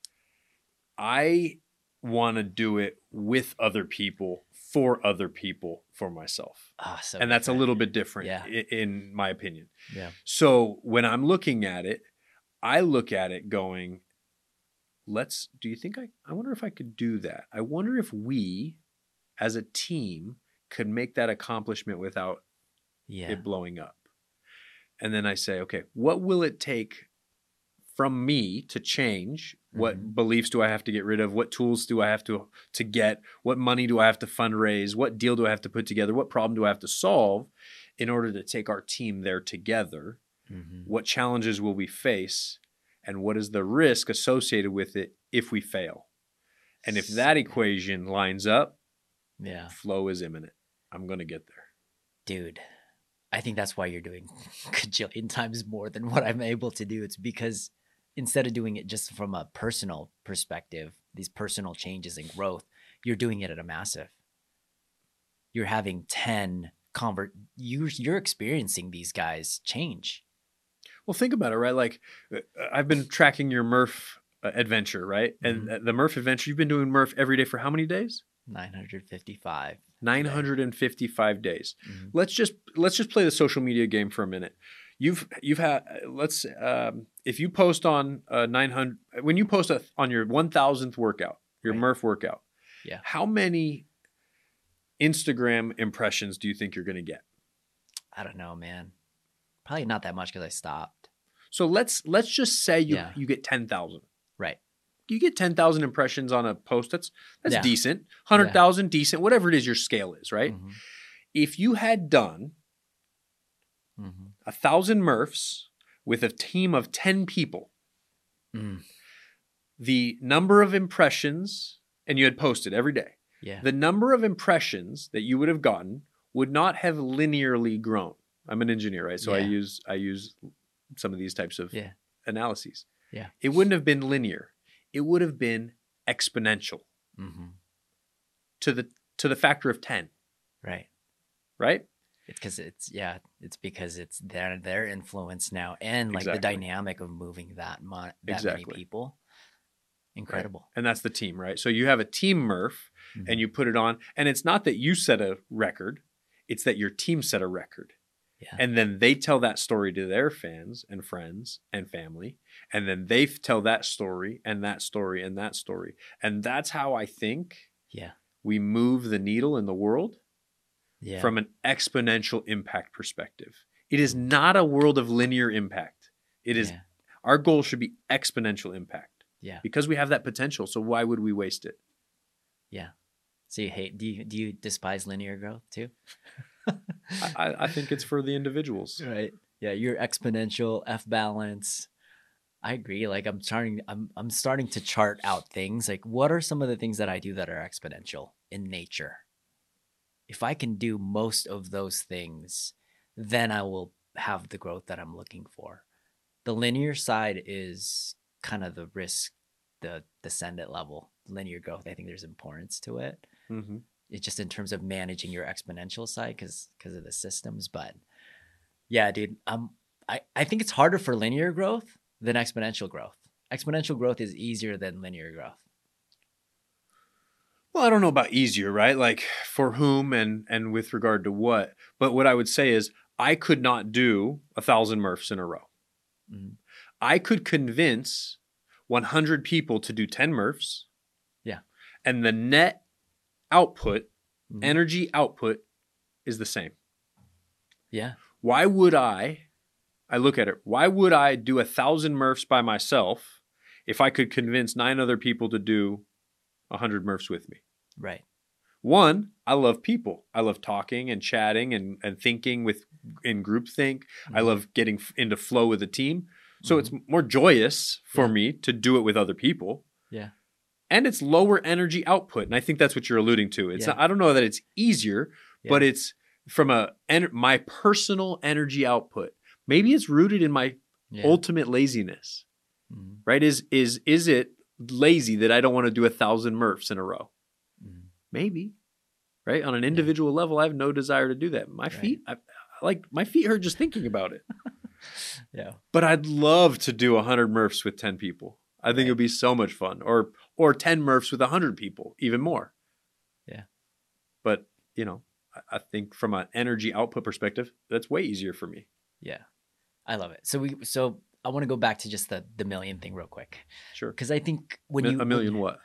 I want to do it with other people, for other people, for myself. Ah, so and that's a different. little bit different Yeah. i- in my opinion. Yeah. So when I'm looking at it, I look at it going, let's, do you think I, I wonder if I could do that? I wonder if we as a team could make that accomplishment without Yeah. it blowing up. And then I say, okay, what will it take from me to change? What Mhm. beliefs do I have to get rid of? What tools do I have to to get? What money do I have to fundraise? What deal do I have to put together? What problem do I have to solve in order to take our team there together? Mhm. What challenges will we face? And what is the risk associated with it if we fail? And if that So- equation lines up, Yeah. flow is imminent. I'm going to get there. Dude, I think that's why you're doing gajillion times more than what I'm able to do. It's because instead of doing it just from a personal perspective, these personal changes and growth, you're doing it at a massive. You're having ten convert. You you're experiencing these guys change. Well, think about it, right? Like, uh, I've been tracking your Murph uh, adventure, right? And uh, the Murph adventure, you've been doing Murph every day for how many days? nine hundred fifty-five. nine hundred fifty-five days. Mhm. Let's just let's just play the social media game for a minute. You've you've had let's um, if you post on uh, nine hundred when you post a, on your one thousandth workout, your Right. Murph workout. Yeah. How many Instagram impressions do you think you're going to get? I don't know, man. Probably not that much because I stopped. So let's let's just say you Yeah. you get ten thousand. Right. You get ten thousand impressions on a post. That's that's Yeah. decent. one hundred thousand decent. Whatever it is your scale is, right? Mhm. If you had done Mhm. a thousand Murphs with a team of ten people, Mm. the number of impressions, and you had posted every day, Yeah. the number of impressions that you would have gotten would not have linearly grown. I'm an engineer, right? So I Yeah. use I use some of these types of Yeah. analyses. Yeah. It wouldn't have been linear. It would have been exponential Mhm. to the to the factor of ten, Right. right? It's because it's yeah, it's because it's their their influence now, and like Exactly. the dynamic of moving that mon- that Exactly. many people. Incredible. Right. And that's the team, right? So you have a team Murph Mhm. and you put it on, and it's not that you set a record, it's that your team set a record. Yeah. And then they tell that story to their fans and friends and family. And then they f- tell that story and that story and that story. And that's how I think Yeah. we move the needle in the world Yeah. from an exponential impact perspective. It is not a world of linear impact. It is Yeah. our goal should be exponential impact Yeah. because we have that potential. So why would we waste it? Yeah. So you hate? Do you do you despise linear growth too? I, I think it's for the individuals. Right. Yeah. You're exponential, F balance. I agree. Like I'm starting. I'm I'm starting to chart out things. Like what are some of the things that I do that are exponential in nature? If I can do most of those things, then I will have the growth that I'm looking for. The linear side is kind of the risk, the descendant level. Linear growth, I think there's importance to it. Mm-hmm. It's just in terms of managing your exponential side because because of the systems. But yeah, dude, um, I, I think it's harder for linear growth than exponential growth. Exponential growth is easier than linear growth. Well, I don't know about easier, right? Like for whom and and with regard to what. But what I would say is I could not do a thousand Murphs in a row. Mhm. I could convince one hundred people to do ten Murphs. Yeah. And the net output, Mhm. energy output is the same. Yeah. Why would I, I look at it, why would I do a thousand Murphs by myself if I could convince nine other people to do a hundred Murphs with me? Right. One, I love people. I love talking and chatting and, and thinking with in groupthink. I Mhm. love getting f- into flow with a team. So Mhm. it's more joyous for Yeah. me to do it with other people. Yeah. And it's lower energy output. And I think that's what you're alluding to. It's Yeah. not, I don't know that it's easier, Yeah. but it's from a en- my personal energy output. Maybe it's rooted in my Yeah. ultimate laziness, Mhm. right? Is is is it lazy that I don't want to do a thousand Murphs in a row? Mhm. Maybe, right? On an individual level, I have no desire to do that. My Right. feet, I, I like my feet hurt just thinking about it. Yeah. But I'd love to do a hundred Murphs with ten people. I think Right. it would be so much fun, or or ten Murphs with a hundred people, even more. Yeah. But you know, I, I think from an energy output perspective, that's way easier for me. Yeah. I love it. So we so I want to go back to just the the million thing real quick Sure. because I think when Mi- you a million when- what?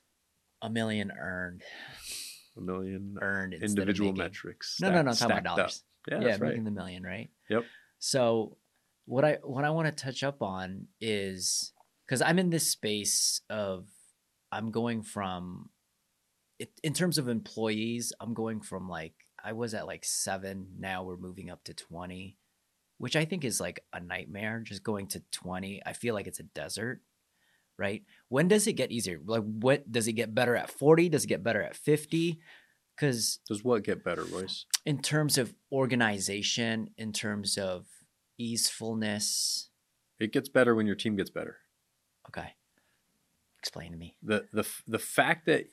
a million earned A million earned instead of individual making- metrics. No, no, no. I'm stacked- talking about stacked up. dollars. Yeah, Yeah, that's right. making the million, right? Yep. So what I what I want to touch up on is because I'm in this space of I'm going from it, in terms of employees, I'm going from like I was at like seven, now we're moving up to twenty, which I think is like a nightmare. Just going to twenty, I feel like it's a desert, right? When does it get easier? Like, what does it get better at forty? Does it get better at fifty? Because Does what get better, Royce? in terms of organization, in terms of easefulness. It gets better when your team gets better. Okay. Explain to me. The the the fact that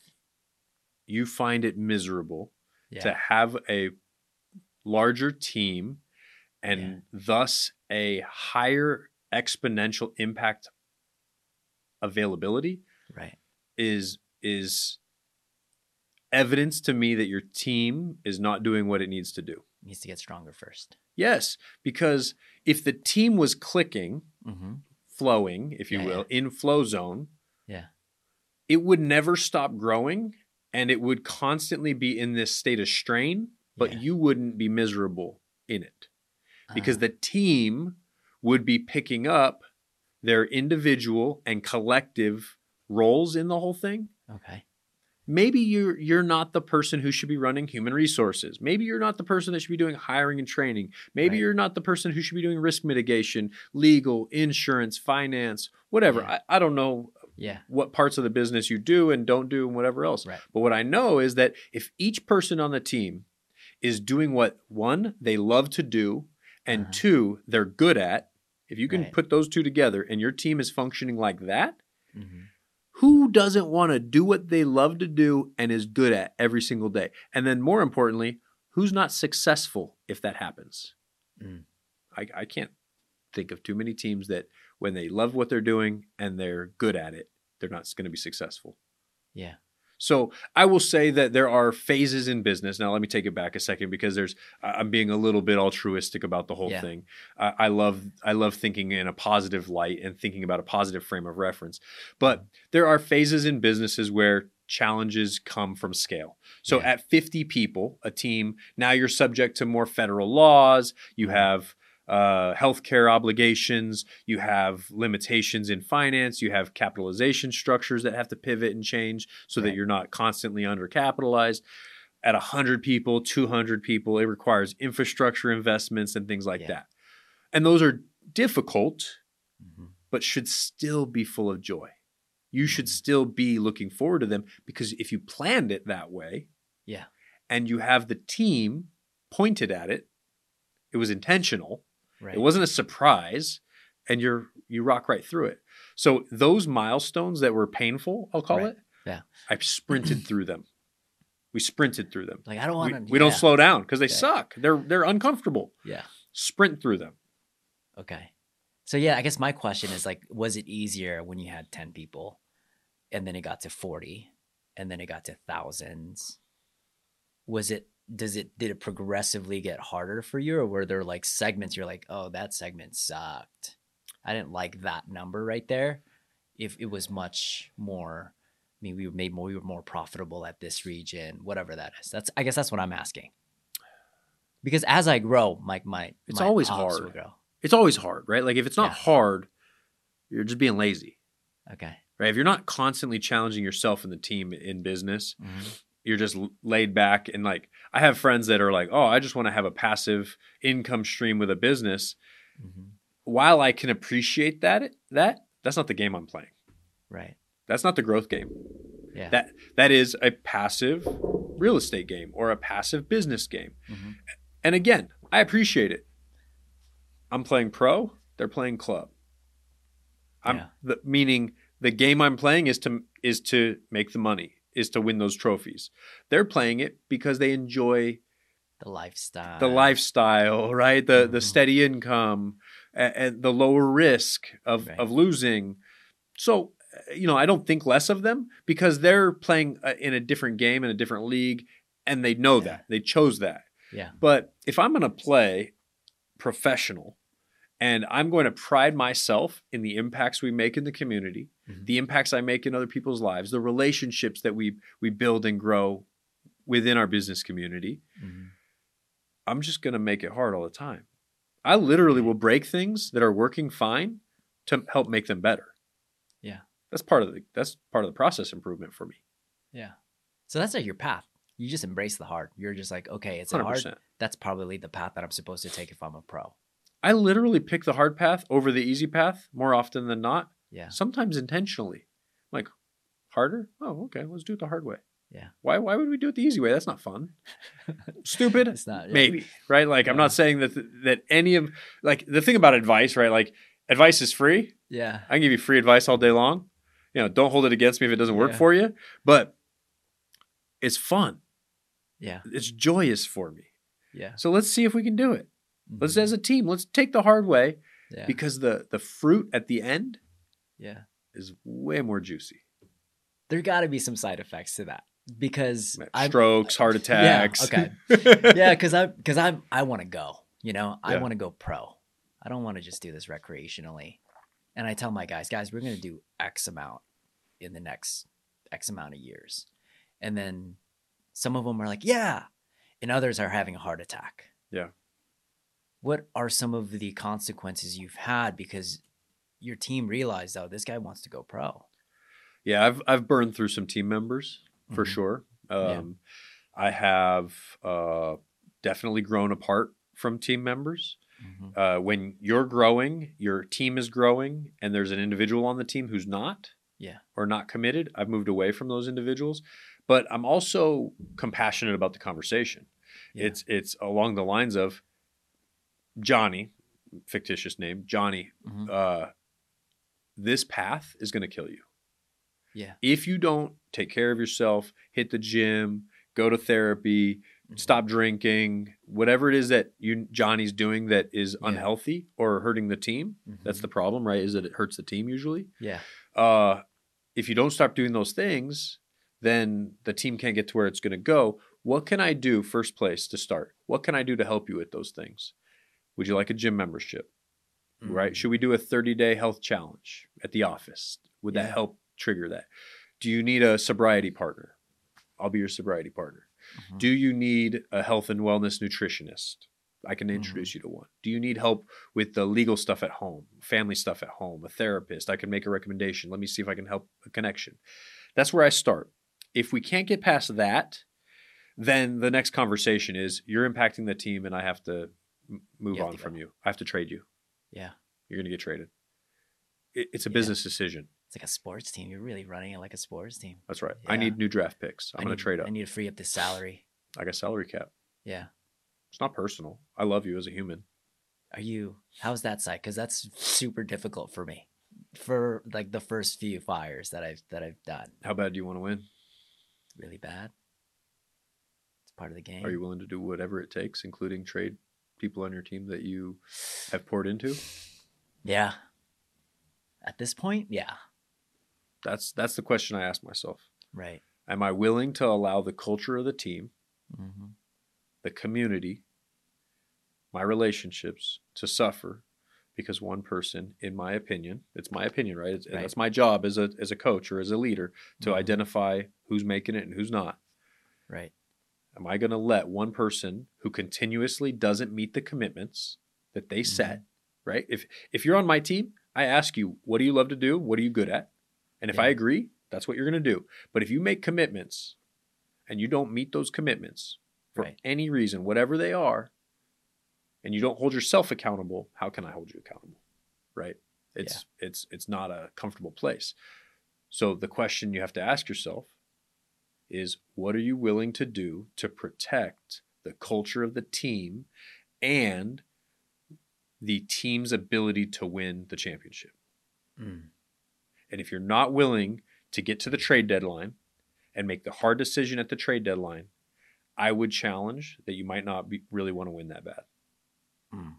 you find it miserable Yeah. to have a larger team and Yeah. thus a higher exponential impact availability Right. is is evidence to me that your team is not doing what it needs to do. Needs to get stronger first. Yes, because if the team was clicking, Mm-hmm. flowing, if you Yeah, will, in flow zone, Yeah. it would never stop growing and it would constantly be in this state of strain, but Yeah. you wouldn't be miserable in it because Uh, the team would be picking up their individual and collective roles in the whole thing. okay. Maybe you're you're not the person who should be running human resources. Maybe you're not the person that should be doing hiring and training. Maybe Right. you're not the person who should be doing risk mitigation, legal, insurance, finance, whatever. Yeah. I, I don't know Yeah. what parts of the business you do and don't do and whatever else. Right. But what I know is that if each person on the team is doing what one, they love to do, and Uh-huh. two, they're good at, if you can Right. put those two together and your team is functioning like that, Mm-hmm. who doesn't want to do what they love to do and is good at every single day? And then more importantly, who's not successful if that happens? Mm. I, I can't think of too many teams that when they love what they're doing and they're good at it, they're not going to be successful. Yeah. So I will say that there are phases in business. Now, let me take it back a second because there's I'm being a little bit altruistic about the whole Yeah. thing. I, I love I love thinking in a positive light and thinking about a positive frame of reference. But there are phases in businesses where challenges come from scale. So Yeah. at fifty people, a team, now you're subject to more federal laws. You have uh, healthcare obligations. You have limitations in finance. You have capitalization structures that have to pivot and change so that Right. you're not constantly undercapitalized. At one hundred people, two hundred people, it requires infrastructure investments and things like Yeah. that. And those are difficult, Mhm. but should still be full of joy. You should Mhm. still be looking forward to them because if you planned it that way Yeah. and you have the team pointed at it, it was intentional. Right. It wasn't a surprise, and you're you rock right through it. So those milestones that were painful, I'll call Right. it, Yeah. I sprinted through them. We sprinted through them. Like, I don't We, want to. we don't slow down because they Yeah. suck. They're they're uncomfortable. Yeah. Sprint through them. Okay. So yeah, I guess my question is like, was it easier when you had ten people and then it got to forty and then it got to thousands? Was it, does it, did it progressively get harder for you, or were there like segments you're like, oh, that segment sucked? I didn't like that number right there. If it was much more, I mean, we were made more, we were more profitable at this region, whatever that is. That's, I guess that's what I'm asking. Because as I grow, my, my, It's my always ops hard. will grow. It's always hard, right? Like if it's not Yeah. hard, you're just being lazy, Okay. right? If you're not constantly challenging yourself and the team in business, Mhm. you're just l- laid back. And like, I have friends that are like, oh, I just want to have a passive income stream with a business. Mhm. While I can appreciate that, that that's not the game I'm playing. Right. That's not the growth game. Yeah. That that is a passive real estate game or a passive business game. Mhm. And again, I appreciate it. I'm playing pro, they're playing club. I'm Yeah. the, meaning the game I'm playing is to is to make the money, is to win those trophies. They're playing it because they enjoy The lifestyle. the lifestyle, right? The the Mhm. steady income and, and the lower risk of Right. of losing. So, uh, you know, I don't think less of them because they're playing uh, in a different game in a different league, and they know Yeah. that they chose that. Yeah. But if I'm going to play professional and I'm going to pride myself in the impacts we make in the community, Mhm. the impacts I make in other people's lives, the relationships that we we build and grow within our business community, Mhm. I'm just going to make it hard all the time. I literally Okay. will break things that are working fine to help make them better. Yeah. That's part of the that's part of the process improvement for me. Yeah. So that's like your path. You just embrace the hard. You're just like, okay, it's one a hundred hard. percent. That's probably the path that I'm supposed to take if I'm a pro. I literally pick the hard path over the easy path more often than not, Yeah. sometimes intentionally. Like, harder? Oh, okay, let's do it the hard way. Yeah. Why why would we do it the easy way? That's not fun. Stupid? It's not. Yeah. Maybe, right? Like I'm Yeah. not saying that that any of like the thing about advice, right? Like advice is free. Yeah. I can give you free advice all day long. You know, don't hold it against me if it doesn't work Yeah. for you, but it's fun. Yeah. It's joyous for me. Yeah. So let's see if we can do it. Let's Mhm. as a team, let's take the hard way Yeah. because the the fruit at the end Yeah. is way more juicy. There got to be some side effects to that because I'm Strokes, heart attacks. okay. yeah, because I because I'm I want to go. You know, I Yeah. want to go pro. I don't want to just do this recreationally. And I tell my guys, guys, we're gonna do X amount in the next X amount of years, and then some of them are like, yeah, and others are having a heart attack. Yeah. What are some of the consequences you've had because your team realized, oh, this guy wants to go pro? Yeah, I've I've burned through some team members for Mhm. sure. Yeah. Um, I have uh, definitely grown apart from team members. Mhm. Uh, when you're growing, your team is growing, and there's an individual on the team who's not, Yeah. or not committed. I've moved away from those individuals, but I'm also compassionate about the conversation. Yeah. It's it's along the lines of Johnny, fictitious name, Johnny. Mhm. Uh, this path is going to kill you. Yeah. If you don't take care of yourself, hit the gym, go to therapy, stop drinking, whatever it is that you Johnny's doing that is Yeah. unhealthy or hurting the team. Mhm. That's the problem, right? Is that it hurts the team usually. Yeah. Uh, if you don't stop doing those things, then the team can't get to where it's going to go. What can I do first place to start? What can I do to help you with those things? Would you like a gym membership? Right? Mm. Should we do a thirty-day health challenge at the office? Would that Yeah. help trigger that? Do you need a sobriety partner? I'll be your sobriety partner. Mhm. Do you need a health and wellness nutritionist? I can Mm-hmm. introduce you to one. Do you need help with the legal stuff at home, family stuff at home, a therapist? I can make a recommendation. Let me see if I can help a connection. That's where I start. If we can't get past that, then the next conversation is you're impacting the team and I have to m- move You have on to from go. you. I have to trade you. Yeah. You're going to get traded. It, it's a Yeah. business decision. It's like a sports team. You're really running it like a sports team. That's right. I Yeah. need new draft picks. I'm I going need- to trade up. I need to free up the salary. I got salary cap. Yeah. It's not personal. I love you as a human. Are you, how's that side? Because that's super difficult for me for like the first few fires that I've, that I've done. How bad do you want to win? Really bad. It's part of the game. Are you willing to do whatever it takes, including trade people on your team that you have poured into? Yeah. At this point, yeah. That's that's the question I ask myself. Right. Am I willing to allow the culture of the team, Mm-hmm. the community, my relationships to suffer because one person, in my opinion, it's my opinion, right? It's, Right. That's my job as a as a coach or as a leader to Mhm. identify who's making it and who's not. Right. Am I going to let one person who continuously doesn't meet the commitments that they set, right? If if you're on my team, I ask you, what do you love to do? What are you good at? And if Yeah. I agree, that's what you're going to do. But if you make commitments and you don't meet those commitments for Right. any reason, whatever they are, and you don't hold yourself accountable, how can I hold you accountable? Right? It's it's it's not a comfortable place. So the question you have to ask yourself is, what are you willing to do to protect the culture of the team and the team's ability to win the championship? Mm. And if you're not willing to get to the trade deadline and make the hard decision at the trade deadline, I would challenge that you might not be, really want to win that bad. Mm.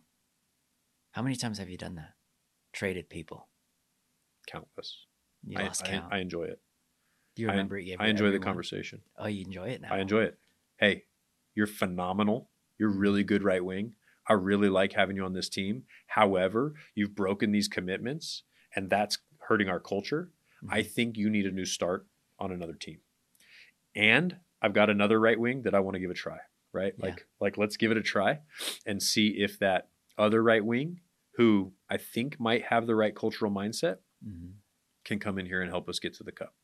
How many times have you done that? Traded people. Countless. You I, lost I, count. I enjoy it. Do you I, remember? every- I enjoy the everyone? conversation. Oh, you enjoy it now. I enjoy it. Hey, you're phenomenal. You're really good right wing. I really like having you on this team. However, you've broken these commitments and that's hurting our culture. Mhm. I think you need a new start on another team. And I've got another right wing that I want to give a try, right? Yeah. Like, like let's give it a try and see if that other right wing, who I think might have the right cultural mindset, Mhm. can come in here and help us get to the cup.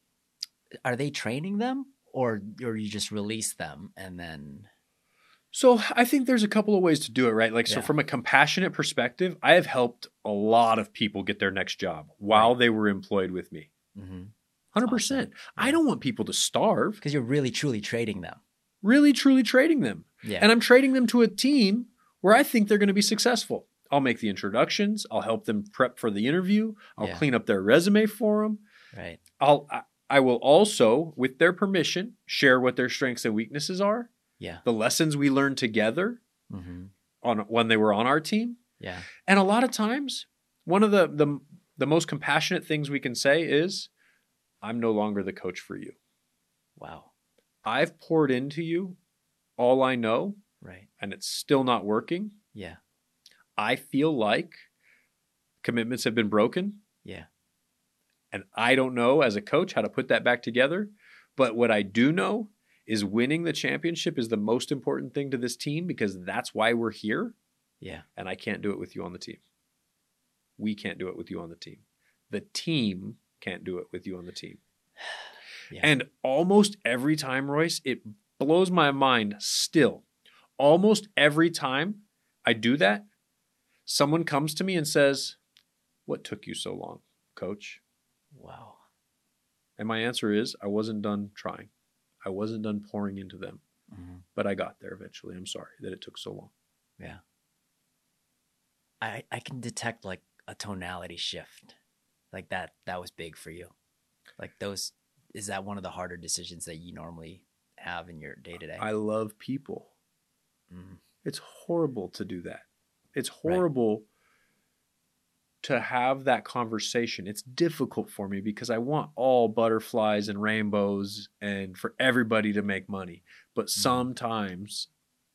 Are they training them, or or you just release them and then? So I think there's a couple of ways to do it, right? Like, so Yeah. from a compassionate perspective, I have helped a lot of people get their next job while Right. they were employed with me. Because one hundred percent. I don't want people to starve. you're really truly trading them. Really, truly trading them. Yeah. And I'm trading them to a team where I think they're going to be successful. I'll make the introductions. I'll help them prep for the interview. I'll Yeah. clean up their resume for them. Right. I'll, I, I will also, with their permission, share what their strengths and weaknesses are, Yeah. the lessons we learned together Mm-hmm. on when they were on our team. Yeah. And a lot of times, one of the, the the most compassionate things we can say is, I'm no longer the coach for you. Wow. I've poured into you all I know, Right. and it's still not working. Yeah. I feel like commitments have been broken, Yeah. and I don't know as a coach how to put that back together. But what I do know is winning the championship is the most important thing to this team because that's why we're here, Yeah. and I can't do it with you on the team. We can't do it with you on the team. The team can't do it with you on the team. Yeah. And almost every time, Royce, it blows my mind still. Almost every time I do that, someone comes to me and says, "What took you so long, coach?" Wow. And my answer is, I wasn't done trying. I wasn't done pouring into them. Mhm. But I got there eventually. I'm sorry that it took so long. Yeah. I I can detect like a tonality shift. Like that that was big for you. Like those is that one of the harder decisions that you normally have in your day to day. I love people. Mm. It's horrible to do that. It's horrible right. to have that conversation. It's difficult for me because I want all butterflies and rainbows and for everybody to make money. But sometimes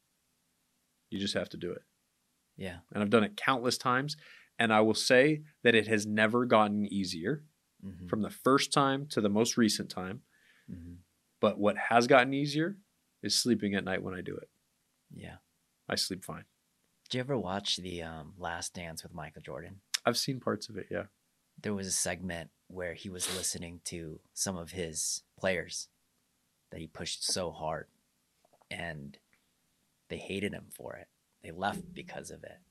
you just have to do it. Yeah. And I've done it countless times. And I will say that it has never gotten easier mm-hmm. from the first time to the most recent time. Mm-hmm. But what has gotten easier is sleeping at night when I do it. Yeah. I sleep fine. Did you ever watch the um, Last Dance with Michael Jordan? I've seen parts of it, yeah. There was a segment where he was listening to some of his players that he pushed so hard, and they hated him for it. They left because of it.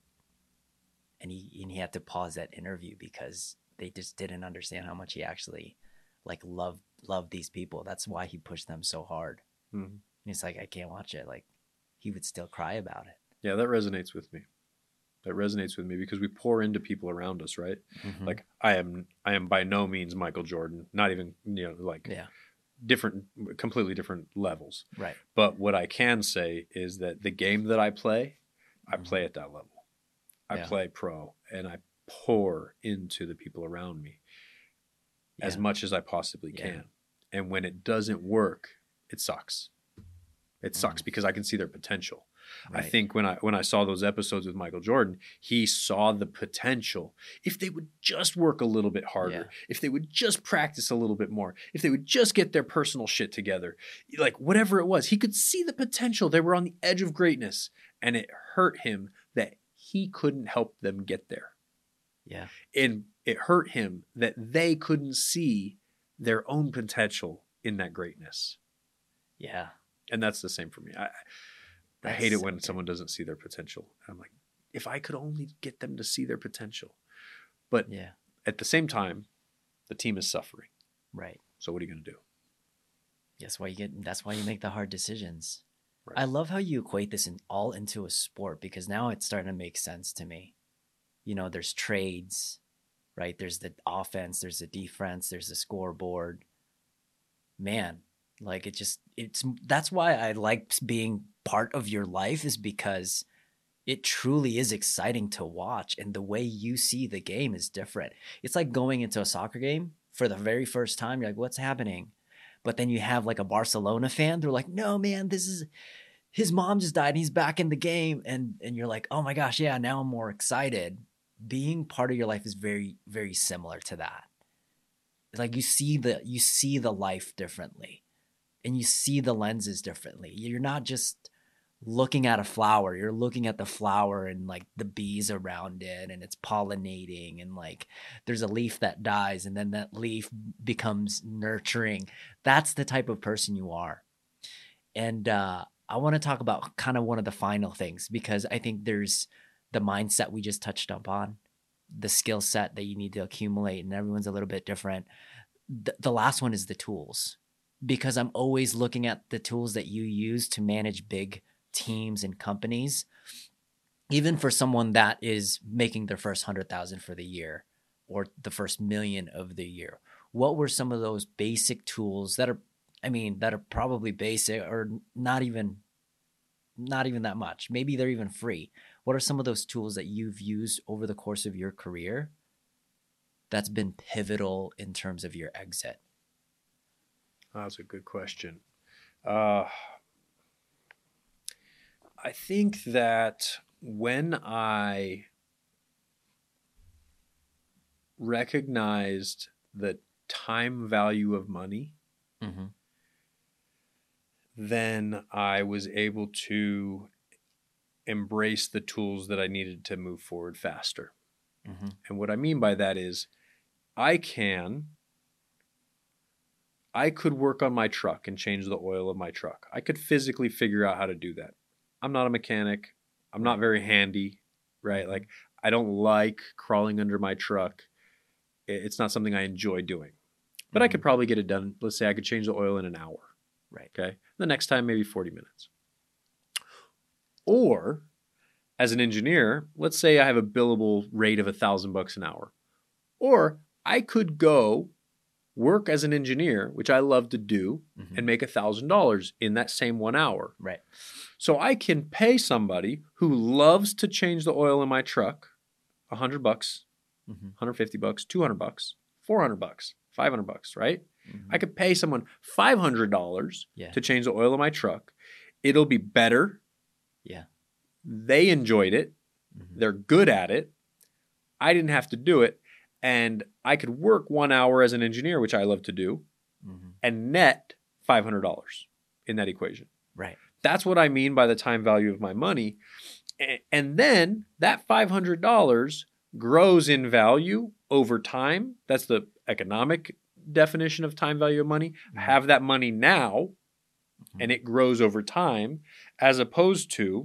And he and he had to pause that interview because they just didn't understand how much he actually like loved loved these people. That's why he pushed them so hard. Mm-hmm. And he's like, I can't watch it. Like, he would still cry about it. Yeah, that resonates with me. That resonates with me because we pour into people around us, right? Mm-hmm. Like I am I am by no means Michael Jordan, not even, you know, like yeah. different, completely different levels. Right. But what I can say is that the game that I play, I mm-hmm. play at that level. I yeah. play pro and I pour into the people around me yeah. as much as I possibly yeah. can. And when it doesn't work, it sucks. It sucks mm. because I can see their potential. Right. I think when I when I saw those episodes with Michael Jordan, he saw the potential. If they would just work a little bit harder, yeah. if they would just practice a little bit more, if they would just get their personal shit together, like whatever it was, he could see the potential. They were on the edge of greatness, and it hurt him that he couldn't help them get there. Yeah. And it hurt him that they couldn't see their own potential in that greatness. Yeah. And that's the same for me. I I hate it when someone doesn't see their potential. I'm like, if I could only get them to see their potential. But yeah. at the same time, the team is suffering. Right. So what are you going to do? That's why you get. That's why you make the hard decisions. Right. I love how you equate this in, all into a sport because now it's starting to make sense to me. You know, there's trades, right? There's the offense, there's the defense, there's the scoreboard. Man, like it just, it's, that's why I like being part of your life is because it truly is exciting to watch. And the way you see the game is different. It's like going into a soccer game for the very first time. You're like, what's happening? But then you have like a Barcelona fan. They're like, no, man, this is, his mom just died and he's back in the game. And, and you're like, oh my gosh, yeah, now I'm more excited. Being part of your life is very, very similar to that. It's like you see the, you see the life differently and you see the lenses differently. You're not just looking at a flower, you're looking at the flower and like the bees around it and it's pollinating and like there's a leaf that dies and then that leaf becomes nurturing. That's the type of person you are. And uh, I want to talk about kind of one of the final things because I think there's the mindset we just touched up on, the skill set that you need to accumulate, and everyone's a little bit different. The, the last one is the tools, because I'm always looking at the tools that you use to manage big teams and companies, even for someone that is making their first hundred thousand for the year or the first million of the year. What were some of those basic tools that are, I mean, that are probably basic or not even, not even that much. Maybe they're even free. What are some of those tools that you've used over the course of your career that's been pivotal in terms of your exit? That's a good question. Uh, I think that when I recognized the time value of money, mm-hmm. then I was able to embrace the tools that I needed to move forward faster. Mm-hmm. And what I mean by that is I can, I could work on my truck and change the oil of my truck. I could physically figure out how to do that. I'm not a mechanic. I'm not very handy, right? Like I don't like crawling under my truck. It's not something I enjoy doing, but mm-hmm. I could probably get it done. Let's say I could change the oil in an hour. Right. Okay. The next time, maybe forty minutes. Or as an engineer, let's say I have a billable rate of a thousand bucks an hour. Or I could go work as an engineer, which I love to do, Mhm. and make one thousand dollars in that same one hour. Right. So I can pay somebody who loves to change the oil in my truck one hundred bucks, Mhm. one hundred fifty bucks, two hundred bucks, four hundred bucks, five hundred bucks, right? Mhm. I could pay someone five hundred dollars Yeah. to change the oil in my truck. It'll be better. Yeah. They enjoyed it. Mhm. They're good at it. I didn't have to do it. And I could work one hour as an engineer, which I love to do, Mhm. and net five hundred dollars in that equation. Right. That's what I mean by the time value of my money. A- And then that five hundred dollars grows in value over time. That's the economic definition of time value of money. I Mhm. have that money now, Mhm. and it grows over time, as opposed to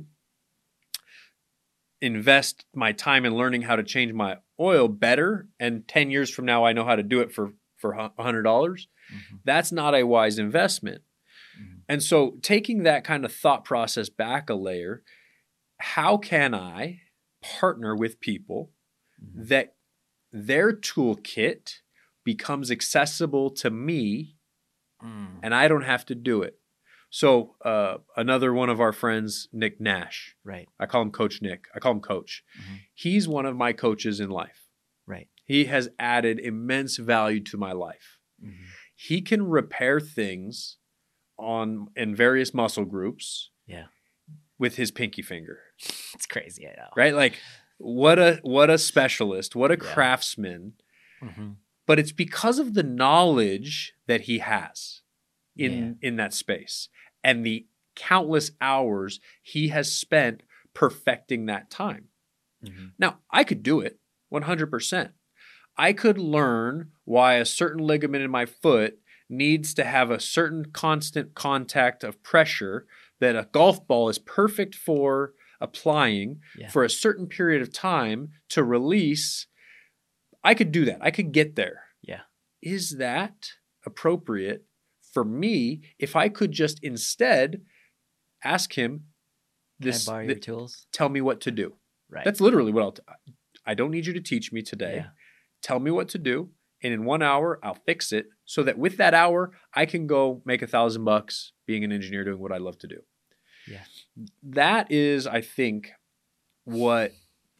invest my time in learning how to change my oil better, and ten years from now I know how to do it for for one hundred dollars. Mhm. That's not a wise investment. Mhm. And so taking that kind of thought process back a layer, how can I partner with people Mhm. that their toolkit becomes accessible to me Mm. and I don't have to do it? So uh, another one of our friends, Nick Nash, Right. I call him Coach Nick. I call him Coach. Mhm. He's one of my coaches in life. Right. He has added immense value to my life. Mhm. He can repair things on in various muscle groups Yeah. with his pinky finger, It's crazy. I know. right? Like what a what a specialist, what a Yeah. craftsman. Mhm. But it's because of the knowledge that he has in Yeah. in that space and the countless hours he has spent perfecting that time. Mhm. Now, I could do it one hundred percent. I could learn why a certain ligament in my foot needs to have a certain constant contact of pressure that a golf ball is perfect for applying Yeah. for a certain period of time to release. I could do that. I could get there. Yeah. Is that appropriate for me if I could just instead ask him Can this I borrow th- your tools? tell me what to do? Right. That's literally what I'll t- I don't need you to teach me today. Yeah. Tell me what to do, and in one hour I'll fix it so that with that hour I can go make a thousand bucks being an engineer doing what I love to do. Yeah. That is, I think, what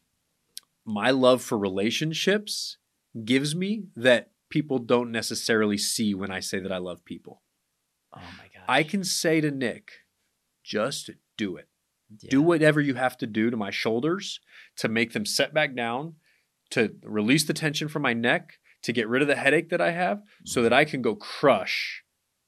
my love for relationships gives me that people don't necessarily see when I say that I love people. Oh my gosh. I can say to Nick, just do it. Yeah. Do whatever you have to do to my shoulders to make them set back down, to release the tension from my neck, to get rid of the headache that I have, so that I can go crush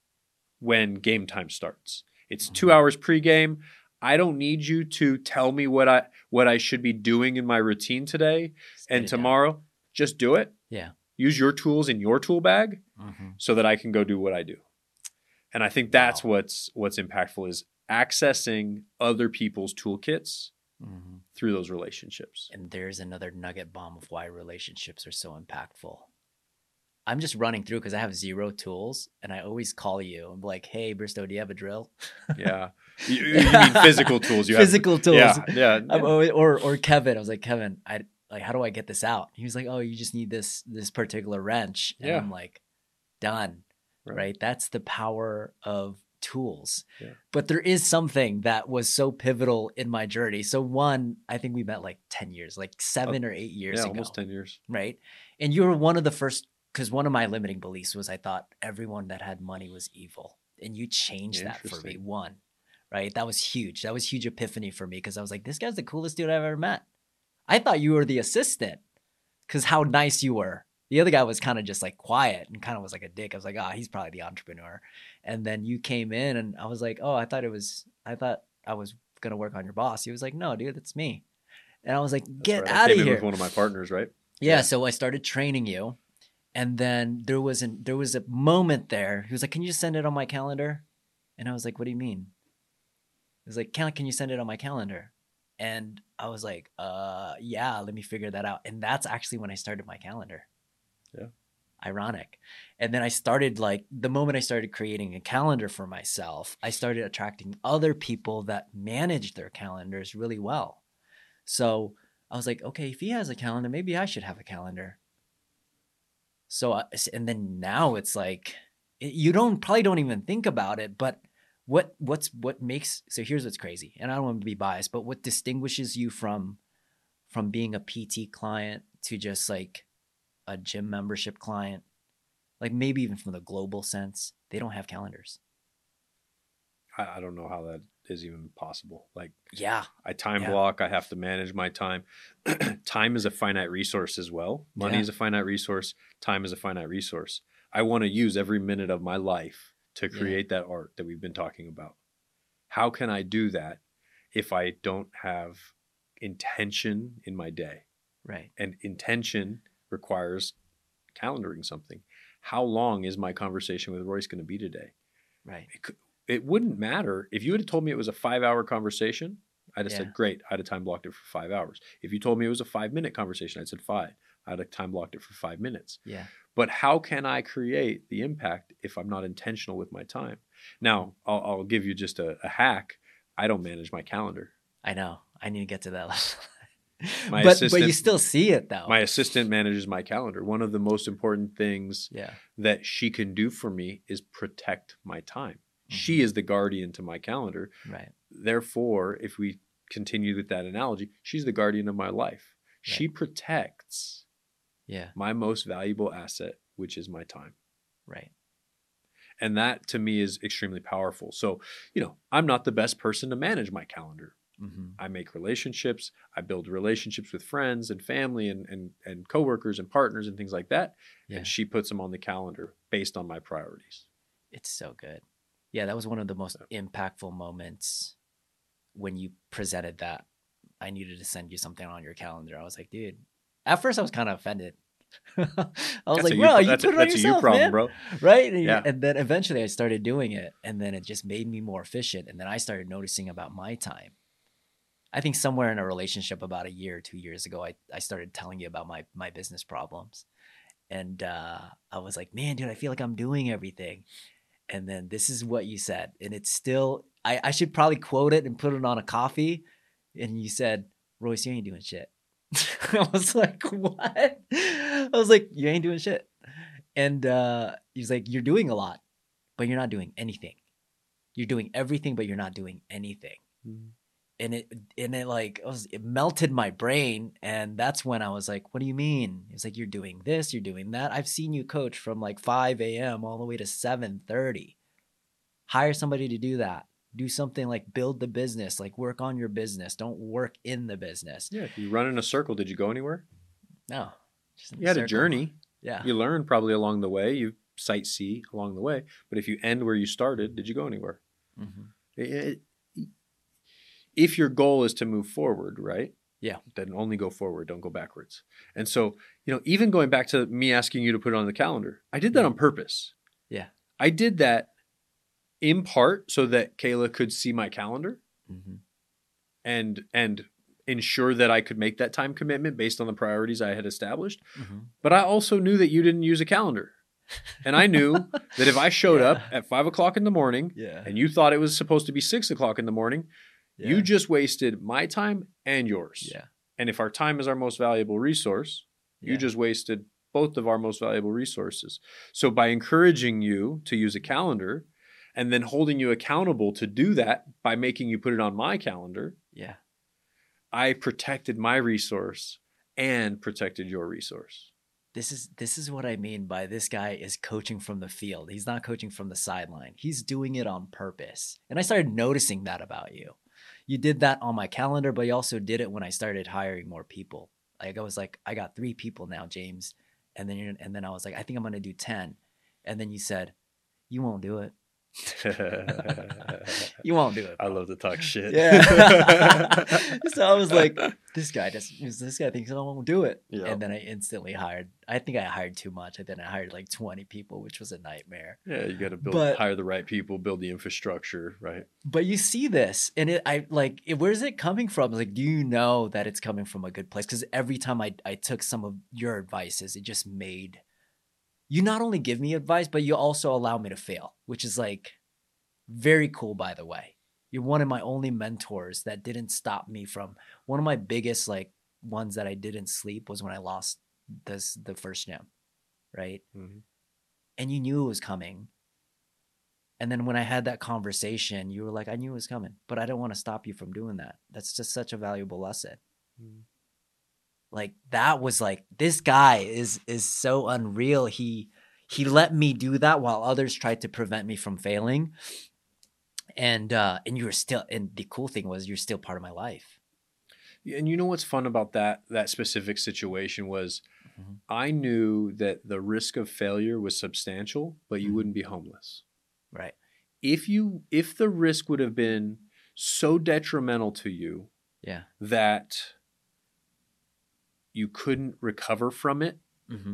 when game time starts. It's two Mhm. hours pregame. I don't need you to tell me what I what I should be doing in my routine today Just get and it down. tomorrow. Just do it. Yeah. Use your tools in your tool bag Mhm. so that I can go do what I do. And I think that's Wow. what's what's impactful is accessing other people's toolkits Mhm. through those relationships. And there's another nugget bomb of why relationships are so impactful. I'm just running through because I have zero tools, and I always call you and be like, "Hey, Bristow, do you have a drill?" Yeah. You, you mean physical tools? You have- Physical tools. Yeah, yeah. I'm always, or or Kevin. I was like, Kevin, I like, how do I get this out? He was like, oh, you just need this this particular wrench. And Yeah. I'm like, done. Right. Right. That's the power of tools. Yeah. But there is something that was so pivotal in my journey. So one, I think we met like ten years, like seven or eight years yeah, ago. almost ten years. Right. And you were one of the first, because one of my limiting beliefs was I thought everyone that had money was evil. And you changed that for me. Interesting. One, right? That was huge. That was huge epiphany for me because I was like, this guy's the coolest dude I've ever met. I thought you were the assistant because how nice you were. The other guy was kind of just like quiet and kind of was like a dick. I was like, ah, oh, he's probably the entrepreneur. And then you came in and I was like, oh, I thought it was, I thought I was going to work on your boss. He was like, no, dude, that's me. And I was like, That's get right. I out came of in here. with one of my partners, right? Yeah, Yeah. so I started training you, and then there was an there was a moment there. He was like, "Can you just send it on my calendar?" And I was like, "What do you mean?" He was like, "Can can you send it on my calendar?" And I was like, "Uh, yeah, let me figure that out." And that's actually when I started my calendar. Yeah. Ironic. And then I started like the moment I started creating a calendar for myself, I started attracting other people that managed their calendars really well. So I was like, okay, if he has a calendar, maybe I should have a calendar. So, uh, s- and then now it's like, it- you don't probably don't even think about it, but what, what's, what makes, so here's what's crazy. And I don't want to be biased, but what distinguishes you from, from being a P T client to just like a gym membership client, like maybe even from the global sense, they don't have calendars. I, I don't know how that is even possible. Like, Yeah. I time Yeah. block. I have to manage my time. Time is a finite resource as well. Money Yeah. is a finite resource. Time is a finite resource. I want to use every minute of my life to Yeah. create that art that we've been talking about. How can I do that if I don't have intention in my day? Right. And intention requires calendaring something. How long is my conversation with Royce going to be today? Right. It, could, it wouldn't matter. If you had told me it was a five hour conversation, I'd have Yeah. said, great. I'd have time blocked it for five hours. If you told me it was a five minute conversation, I'd said five. I'd have time blocked it for five minutes. Yeah. But how can I create the impact if I'm not intentional with my time? Now, I'll, I'll give you just a, a hack. I don't manage my calendar. I know. I need to get to that level. My but assistant- but you still see it though. My assistant manages my calendar. One of the most important things yeah. that she can do for me is protect my time. Mhm. She is the guardian to my calendar. Right. Therefore, if we continue with that analogy, she's the guardian of my life. She Right. protects Yeah. my most valuable asset, which is my time. Right. And that to me is extremely powerful. So, you know, I'm not the best person to manage my calendar. Mm-hmm. I make relationships. I build relationships with friends and family and, and, and coworkers and partners and things like that. Yeah. And she puts them on the calendar based on my priorities. It's so good. Yeah, that was one of the most impactful moments when you presented that. I needed to send you something on your calendar. I was like, dude. At first, I was kind of offended. I was That's like, a bro, you, you that's put a, it on that's a yourself, you problem, man. bro. Right? And, Yeah. and then eventually I started doing it, and then it just made me more efficient. And then I started noticing about my time. I think somewhere in a relationship about a year or two years ago, I, I started telling you about my, my business problems. And uh, I was like, man, dude, I feel like I'm doing everything. And then this is what you said. And it's still, I, I should probably quote it and put it on a coffee. And you said, Royce, you ain't doing shit. I was like, what? I was like, you ain't doing shit. And uh, he's like, you're doing a lot, but you're not doing anything. You're doing everything, but you're not doing anything. Mm-hmm. And it, and it like, it, was, it melted my brain. And that's when I was like, what do you mean? It's like, you're doing this, you're doing that. I've seen you coach from like five a.m. all the way to seven thirty. Hire somebody to do that. Do something like build the business, like work on your business. Don't work in the business. Yeah. You run in a circle. Did you go anywhere? No. Just in You had a circle. journey. Yeah. You learned probably along the way. You sightsee along the way. But if you end where you started, did you go anywhere? Mm-hmm. It, it, if your goal is to move forward, right? Yeah. Then only go forward. Don't go backwards. And so, you know, even going back to me asking you to put it on the calendar, I did that on purpose. Yeah. I did that in part so that Kayla could see my calendar Mm-hmm. and and ensure that I could make that time commitment based on the priorities I had established. Mm-hmm. But I also knew that you didn't use a calendar. And I knew that if I showed Yeah. up at five o'clock in the morning Yeah. and you thought it was supposed to be six o'clock in the morning, yeah. you just wasted my time and yours. Yeah. And if our time is our most valuable resource, you Yeah. just wasted both of our most valuable resources. So by encouraging you to use a calendar and then holding you accountable to do that by making you put it on my calendar, Yeah. I protected my resource and protected your resource. This is this is what I mean by this guy is coaching from the field. He's not coaching from the sideline. He's doing it on purpose. And I started noticing that about you. You did that on my calendar, but you also did it when I started hiring more people. Like I was like, I got three people now, James. And then you're, and then I was like, I think I'm gonna do ten. And then you said, you won't do it. You won't do it. I bro. love to talk shit. Yeah. So I was like, this guy just this guy thinks I won't do it. Yeah. And then I instantly hired. I think I hired too much. And then I hired like twenty people, which was a nightmare. Yeah, you got to build, But- hire the right people, build the infrastructure, right? But you see this, and it, I like, it, where's it coming from? Like, do you know that it's coming from a good place? Because every time I I took some of your advices, it just made you not only give me advice, but you also allow me to fail, which is like very cool, by the way. You're one of my only mentors that didn't stop me from one of my biggest like ones that I didn't sleep was when I lost this the first gym. right? Mm-hmm. And you knew it was coming. And then when I had that conversation, you were like, I knew it was coming, but I don't want to stop you from doing that. That's just such a valuable lesson. Mm-hmm. Like that was like, this guy is is so unreal. He he let me do that while others tried to prevent me from failing. And uh and you were still, and the cool thing was you're still part of my life. And you know what's fun about that that specific situation was Mm-hmm. I knew that the risk of failure was substantial, but you Mm-hmm. wouldn't be homeless. Right. If you if the risk would have been so detrimental to you Yeah. that you couldn't recover from it, Mm-hmm.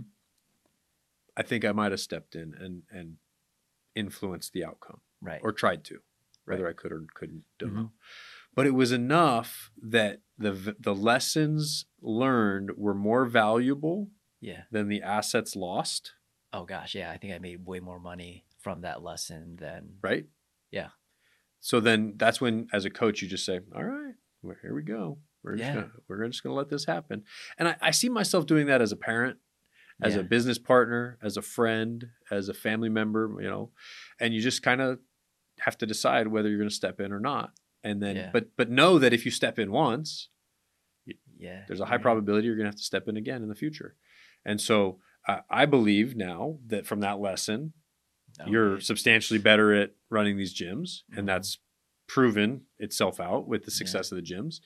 I think I might have stepped in and and influenced the outcome, Right. or tried to. Whether Right. I could or couldn't, don't Mhm. know. But it was enough that the the lessons learned were more valuable Yeah. than the assets lost, Oh gosh, yeah. I think I made way more money from that lesson than right? Yeah. So then that's when, as a coach, you just say, "All right, well, here we go. We're just Yeah. gonna we're just gonna let this happen." And I, I see myself doing that as a parent, as Yeah. a business partner, as a friend, as a family member, you know, and you just kind of have to decide whether you're going to step in or not. And then, Yeah. but but know that if you step in once, Yeah. there's a high Right. probability you're going to have to step in again in the future. And so I, I believe now that from that lesson, Oh, you're dude. substantially better at running these gyms, Mhm. and that's proven itself out with the success of the gyms.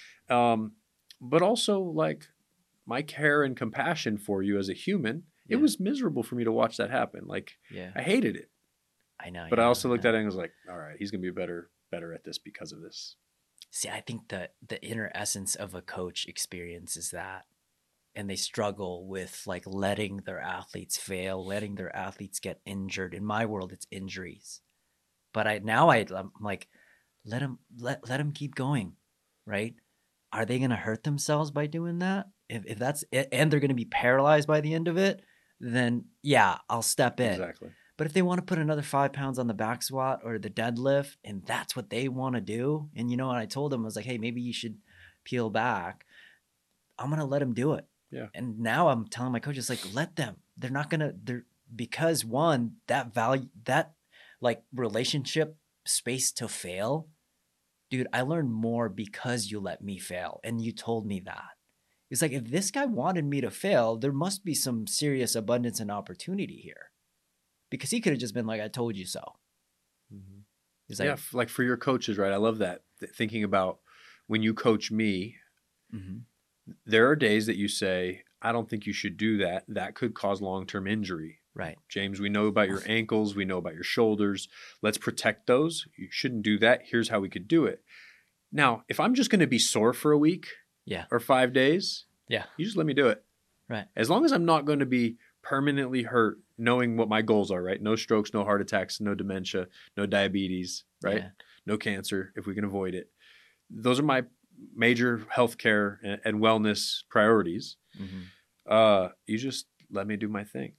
Um, but also, like, my care and compassion for you as a human, it Yeah. was miserable for me to watch that happen. Like, Yeah. I hated it. I know. But yeah, I also looked yeah. at it and was like, all right, he's gonna be better better at this because of this. See, I think that the inner essence of a coach experience is that, and they struggle with like letting their athletes fail, letting their athletes get injured. In my world, it's injuries. But I now I, I'm like, let them let let them keep going, right? Are they going to hurt themselves by doing that? If if that's it, and they're going to be paralyzed by the end of it, then yeah, I'll step in. Exactly. But if they want to put another five pounds on the back squat or the deadlift, and that's what they want to do, and you know what I told them, I was like, hey, maybe you should peel back. I'm gonna let them do it. Yeah. And now I'm telling my coaches, like, let them. They're not gonna. They're because one that value that like relationship space to fail, dude. I learned more because you let me fail, and you told me that. It's like if this guy wanted me to fail, there must be some serious abundance and opportunity here. Because he could have just been like, I told you so. Mm-hmm. He's like, yeah, f- like for your coaches, right? I love that. Th- thinking about when you coach me, mm-hmm. there are days that you say, I don't think you should do that. That could cause long-term injury. Right. James, we know about your ankles. We know about your shoulders. Let's protect those. You shouldn't do that. Here's how we could do it. Now, if I'm just going to be sore for a week Yeah. or five days, Yeah. you just let me do it. Right. As long as I'm not going to be permanently hurt, knowing what my goals are, right? No strokes, no heart attacks, no dementia, no diabetes, right? Yeah. No cancer, if we can avoid it. Those are my major healthcare and, and wellness priorities. Mm-hmm. Uh, you just let me do my thing.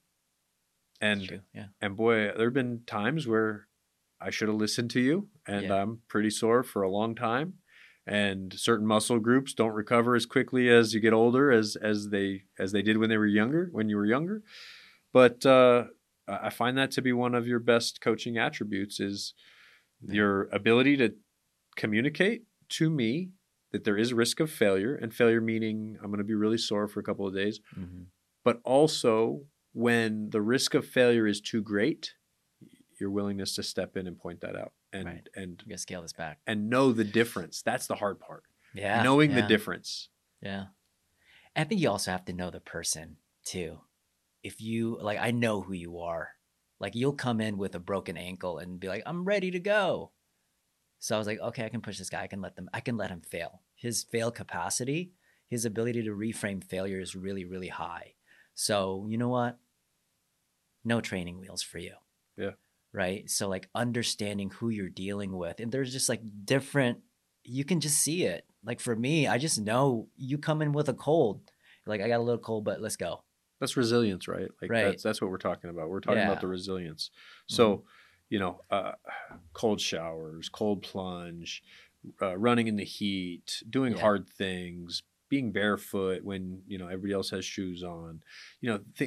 And True. Yeah. and boy, there have been times where I should have listened to you, and Yeah. I'm pretty sore for a long time. And certain muscle groups don't recover as quickly as you get older as as they as they did when they were younger, when you were younger. But uh, I find that to be one of your best coaching attributes is your ability to communicate to me that there is risk of failure, and failure meaning I'm going to be really sore for a couple of days, Mm-hmm. but also when the risk of failure is too great, your willingness to step in and point that out and Right. and We gotta scale this back. and know the difference. That's the hard part. Yeah. Knowing yeah. the difference. Yeah. I think you also have to know the person too. If you like, I know who you are. Like you'll come in with a broken ankle and be like, I'm ready to go. So I was like, okay, I can push this guy. I can let them, I can let him fail. His fail capacity, his ability to reframe failure is really, really high. So you know what? No training wheels for you. Yeah. Right. So like understanding who you're dealing with. And there's just like different, you can just see it. Like for me, I just know you come in with a cold. Like I got a little cold, but let's go. That's resilience, right? Like Right. that's that's what we're talking about. We're talking Yeah. about the resilience. So, you know, uh, cold showers, cold plunge, uh, running in the heat, doing Yeah. hard things, being barefoot when, you know, everybody else has shoes on. You know, things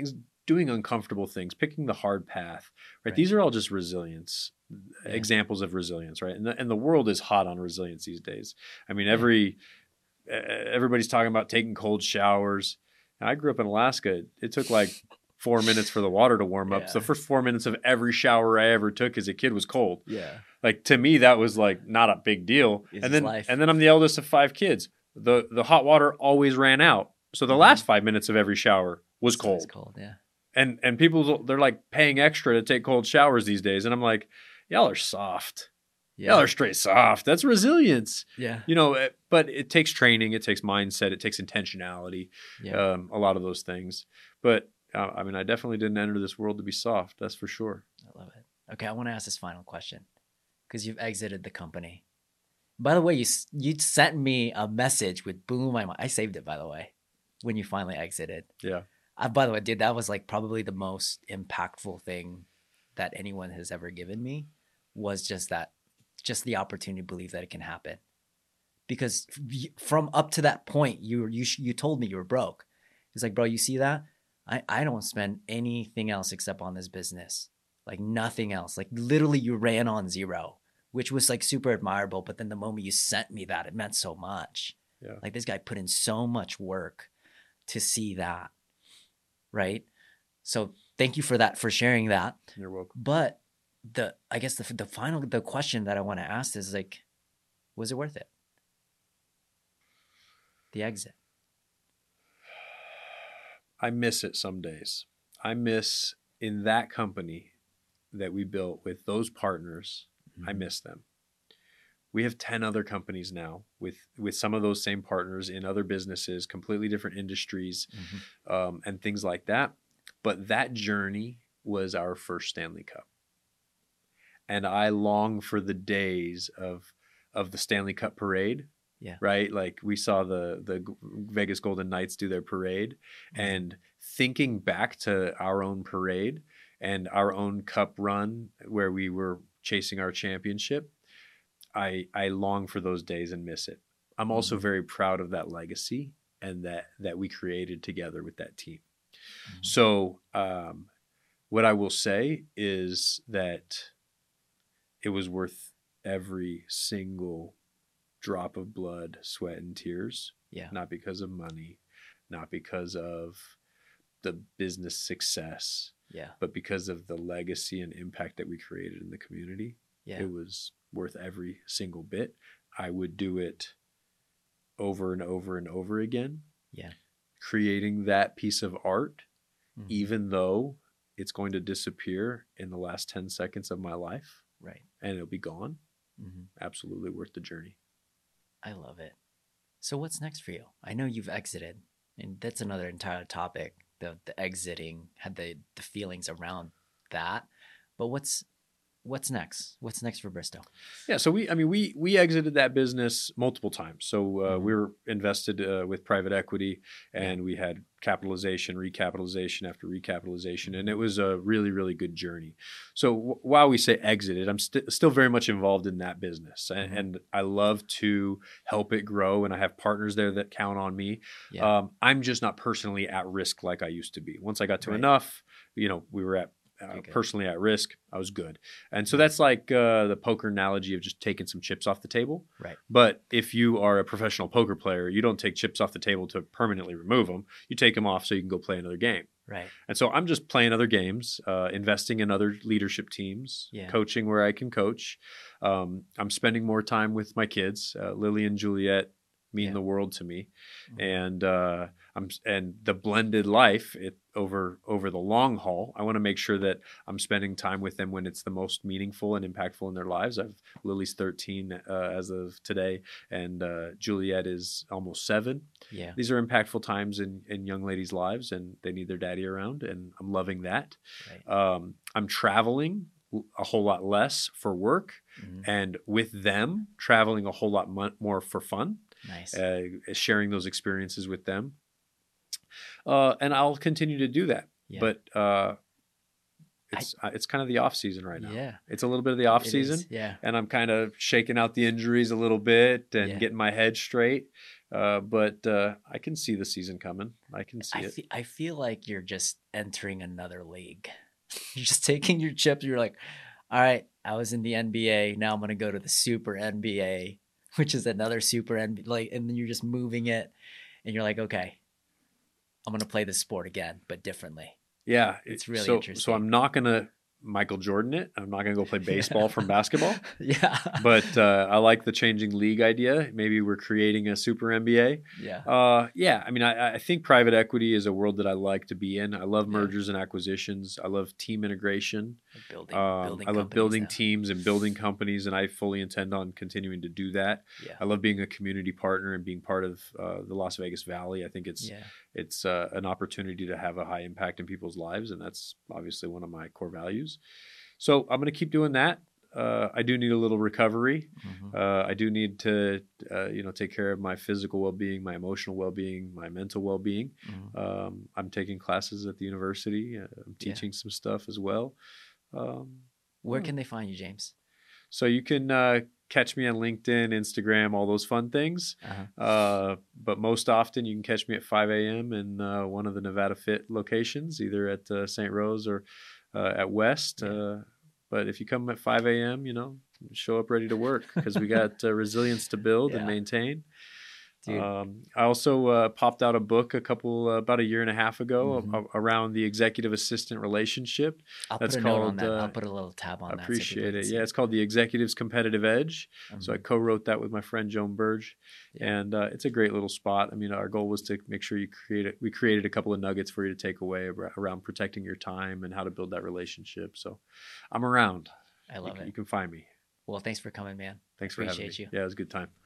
doing uncomfortable things, picking the hard path, right? Right. These are all just resilience, Yeah. examples of resilience, right? And the, and the world is hot on resilience these days. I mean, Yeah. every, everybody's talking about taking cold showers. I grew up in Alaska. It took like four minutes for the water to warm up. Yeah. So the first four minutes of every shower I ever took as a kid was cold. Yeah. Like to me, that was like not a big deal. It's and then, life. and then I'm the eldest of five kids. The the hot water always ran out. So the Mhm. last five minutes of every shower was It's always cold. cold. Yeah. And and people, they're like paying extra to take cold showers these days. And I'm like, y'all are soft. Yeah. Y'all are straight soft. That's resilience. Yeah. You know, eh, but it takes training. It takes mindset. It takes intentionality. Yeah. Um, a lot of those things. But uh, I mean, I definitely didn't enter this world to be soft. That's for sure. I love it. Okay, I want to ask this final question because you've exited the company. By the way, you s- you sent me a message with blew my mind. I saved it, by the way, when you finally exited. Yeah. I, by the way, dude, that was like probably the most impactful thing that anyone has ever given me was just that, just the opportunity to believe that it can happen. Because f- from up to that point, you were- you sh- you told me you were broke. It's like, bro, you see that? I, I don't spend anything else except on this business. Like nothing else. Like literally you ran on zero, which was like super admirable. But then the moment you sent me that, it meant so much. Yeah. Like this guy put in so much work to see that. Right. So thank you for that, for sharing that. You're welcome. But the, I guess the, the final, the question that I want to ask is like, was it worth it? The exit. I miss it some days. I miss in that company that we built with those partners. I miss them. We have ten other companies now with, with some of those same partners in other businesses, completely different industries, Mhm. um, and things like that. But that journey was our first Stanley Cup. And I long for the days of, of the Stanley Cup parade. Yeah. Right. Like we saw the, the Vegas Golden Knights do their parade, Mhm. and thinking back to our own parade and our own cup run where we were chasing our championship, I, I long for those days and miss it. I'm also Mhm. very proud of that legacy and that, that we created together with that team. Mhm. So, um, what I will say is that it was worth every single drop of blood, sweat, and tears. Yeah. Not because of money, not because of the business success, Yeah. but because of the legacy and impact that we created in the community. Yeah. It was worth every single bit. I would do it over and over and over again. Yeah. Creating that piece of art, Mhm. even though it's going to disappear in the last ten seconds of my life Right. and it'll be gone. Hmm. Absolutely worth the journey. I love it. So what's next for you? I know you've exited, and that's another entire topic. The the exiting, had the the feelings around that. But what's what's next? What's next for Bristow? Yeah, so we, I mean, we we exited that business multiple times. So uh, Mhm. we were invested uh, with private equity, Yeah. and we had capitalization, recapitalization after recapitalization, and it was a really, really good journey. So w- while we say exited, I'm st- still very much involved in that business, and, Mhm. and I love to help it grow. And I have partners there that count on me. Yeah. Um, I'm just not personally at risk like I used to be. Once I got to Right. enough, you know, we were at. Uh, You're good. personally at risk, I was good. And so Yeah. that's like uh, the poker analogy of just taking some chips off the table. Right. But if you are a professional poker player, you don't take chips off the table to permanently remove them. You take them off so you can go play another game. Right. And so I'm just playing other games, uh, investing in other leadership teams, Yeah. coaching where I can coach. Um, I'm spending more time with my kids. Uh, Lily and Juliet mean Yeah. the world to me. Mhm. And uh, I'm and the blended life it, over over the long haul. I want to make sure that I'm spending time with them when it's the most meaningful and impactful in their lives. I've Lily's thirteen uh, as of today, and uh, Juliet is almost seven. Yeah. These are impactful times in, in young ladies' lives, and they need their daddy around, and I'm loving that. Right. Um, I'm traveling a whole lot less for work, Mhm. and with them, traveling a whole lot mo- more for fun, Nice. uh, sharing those experiences with them. Uh, and I'll continue to do that. Yeah. But uh, it's uh, it's kind of the off season right now. Yeah. It's a little bit of the off It season, is. Yeah. and I'm kind of shaking out the injuries a little bit and Yeah. getting my head straight. Uh, but uh, I can see the season coming. I can see I, it. fe- I feel like you're just entering another league. You're just taking your chips. You're like, all right, I was in the N B A. Now I'm going to go to the Super N B A, which is another Super N B A. Like, and then you're just moving it. And you're like, okay, I'm going to play this sport again, but differently. Yeah. It's really so, interesting. So I'm not going to Michael Jordan it. I'm not going to go play baseball from basketball. Yeah. But uh, I like the changing league idea. Maybe we're creating a super N B A. Yeah. Uh, yeah. I mean, I, I think private equity is a world that I like to be in. I love Yeah. mergers and acquisitions. I love team integration. Building, Um, building I love companies building now. teams and building companies, and I fully intend on continuing to do that. Yeah. I love being a community partner and being part of uh, the Las Vegas Valley. I think it's Yeah. it's uh, an opportunity to have a high impact in people's lives, and that's obviously one of my core values. So I'm going to keep doing that. Uh, I do need a little recovery. Mhm. Uh, I do need to, uh, you know, take care of my physical well-being, my emotional well-being, my mental well-being. Mhm. Um, I'm taking classes at the university. Uh, I'm Yeah. teaching some stuff as well. Um, Where yeah. can they find you, James? So you can uh, catch me on LinkedIn, Instagram, all those fun things. Uh-huh. Uh, but most often you can catch me at five a.m. in uh, one of the Nevada Fit locations, either at uh, Saint Rose or uh, at West. Yeah. Uh, but if you come at five a.m., you know, show up ready to work because we got uh, resilience to build and Yeah. maintain. Dude. Um, I also uh, popped out a book a couple, uh, about a year and a half ago Mhm. a- around the executive assistant relationship. I'll that's put a note on called, that. uh, I'll put a little tab on I that. so appreciate people can it. see Yeah, it's called The Executive's Competitive Edge. So I Mhm. co-wrote that with my friend Joan Burge, Yeah. and uh, it's a great little spot. I mean, our goal was to make sure you create it. We created a couple of nuggets for you to take away ar- around protecting your time and how to build that relationship. So I'm around. I love you, it. You can find me. Well, thanks for coming, man. Thanks for Appreciate having me. you. Yeah, it was a good time.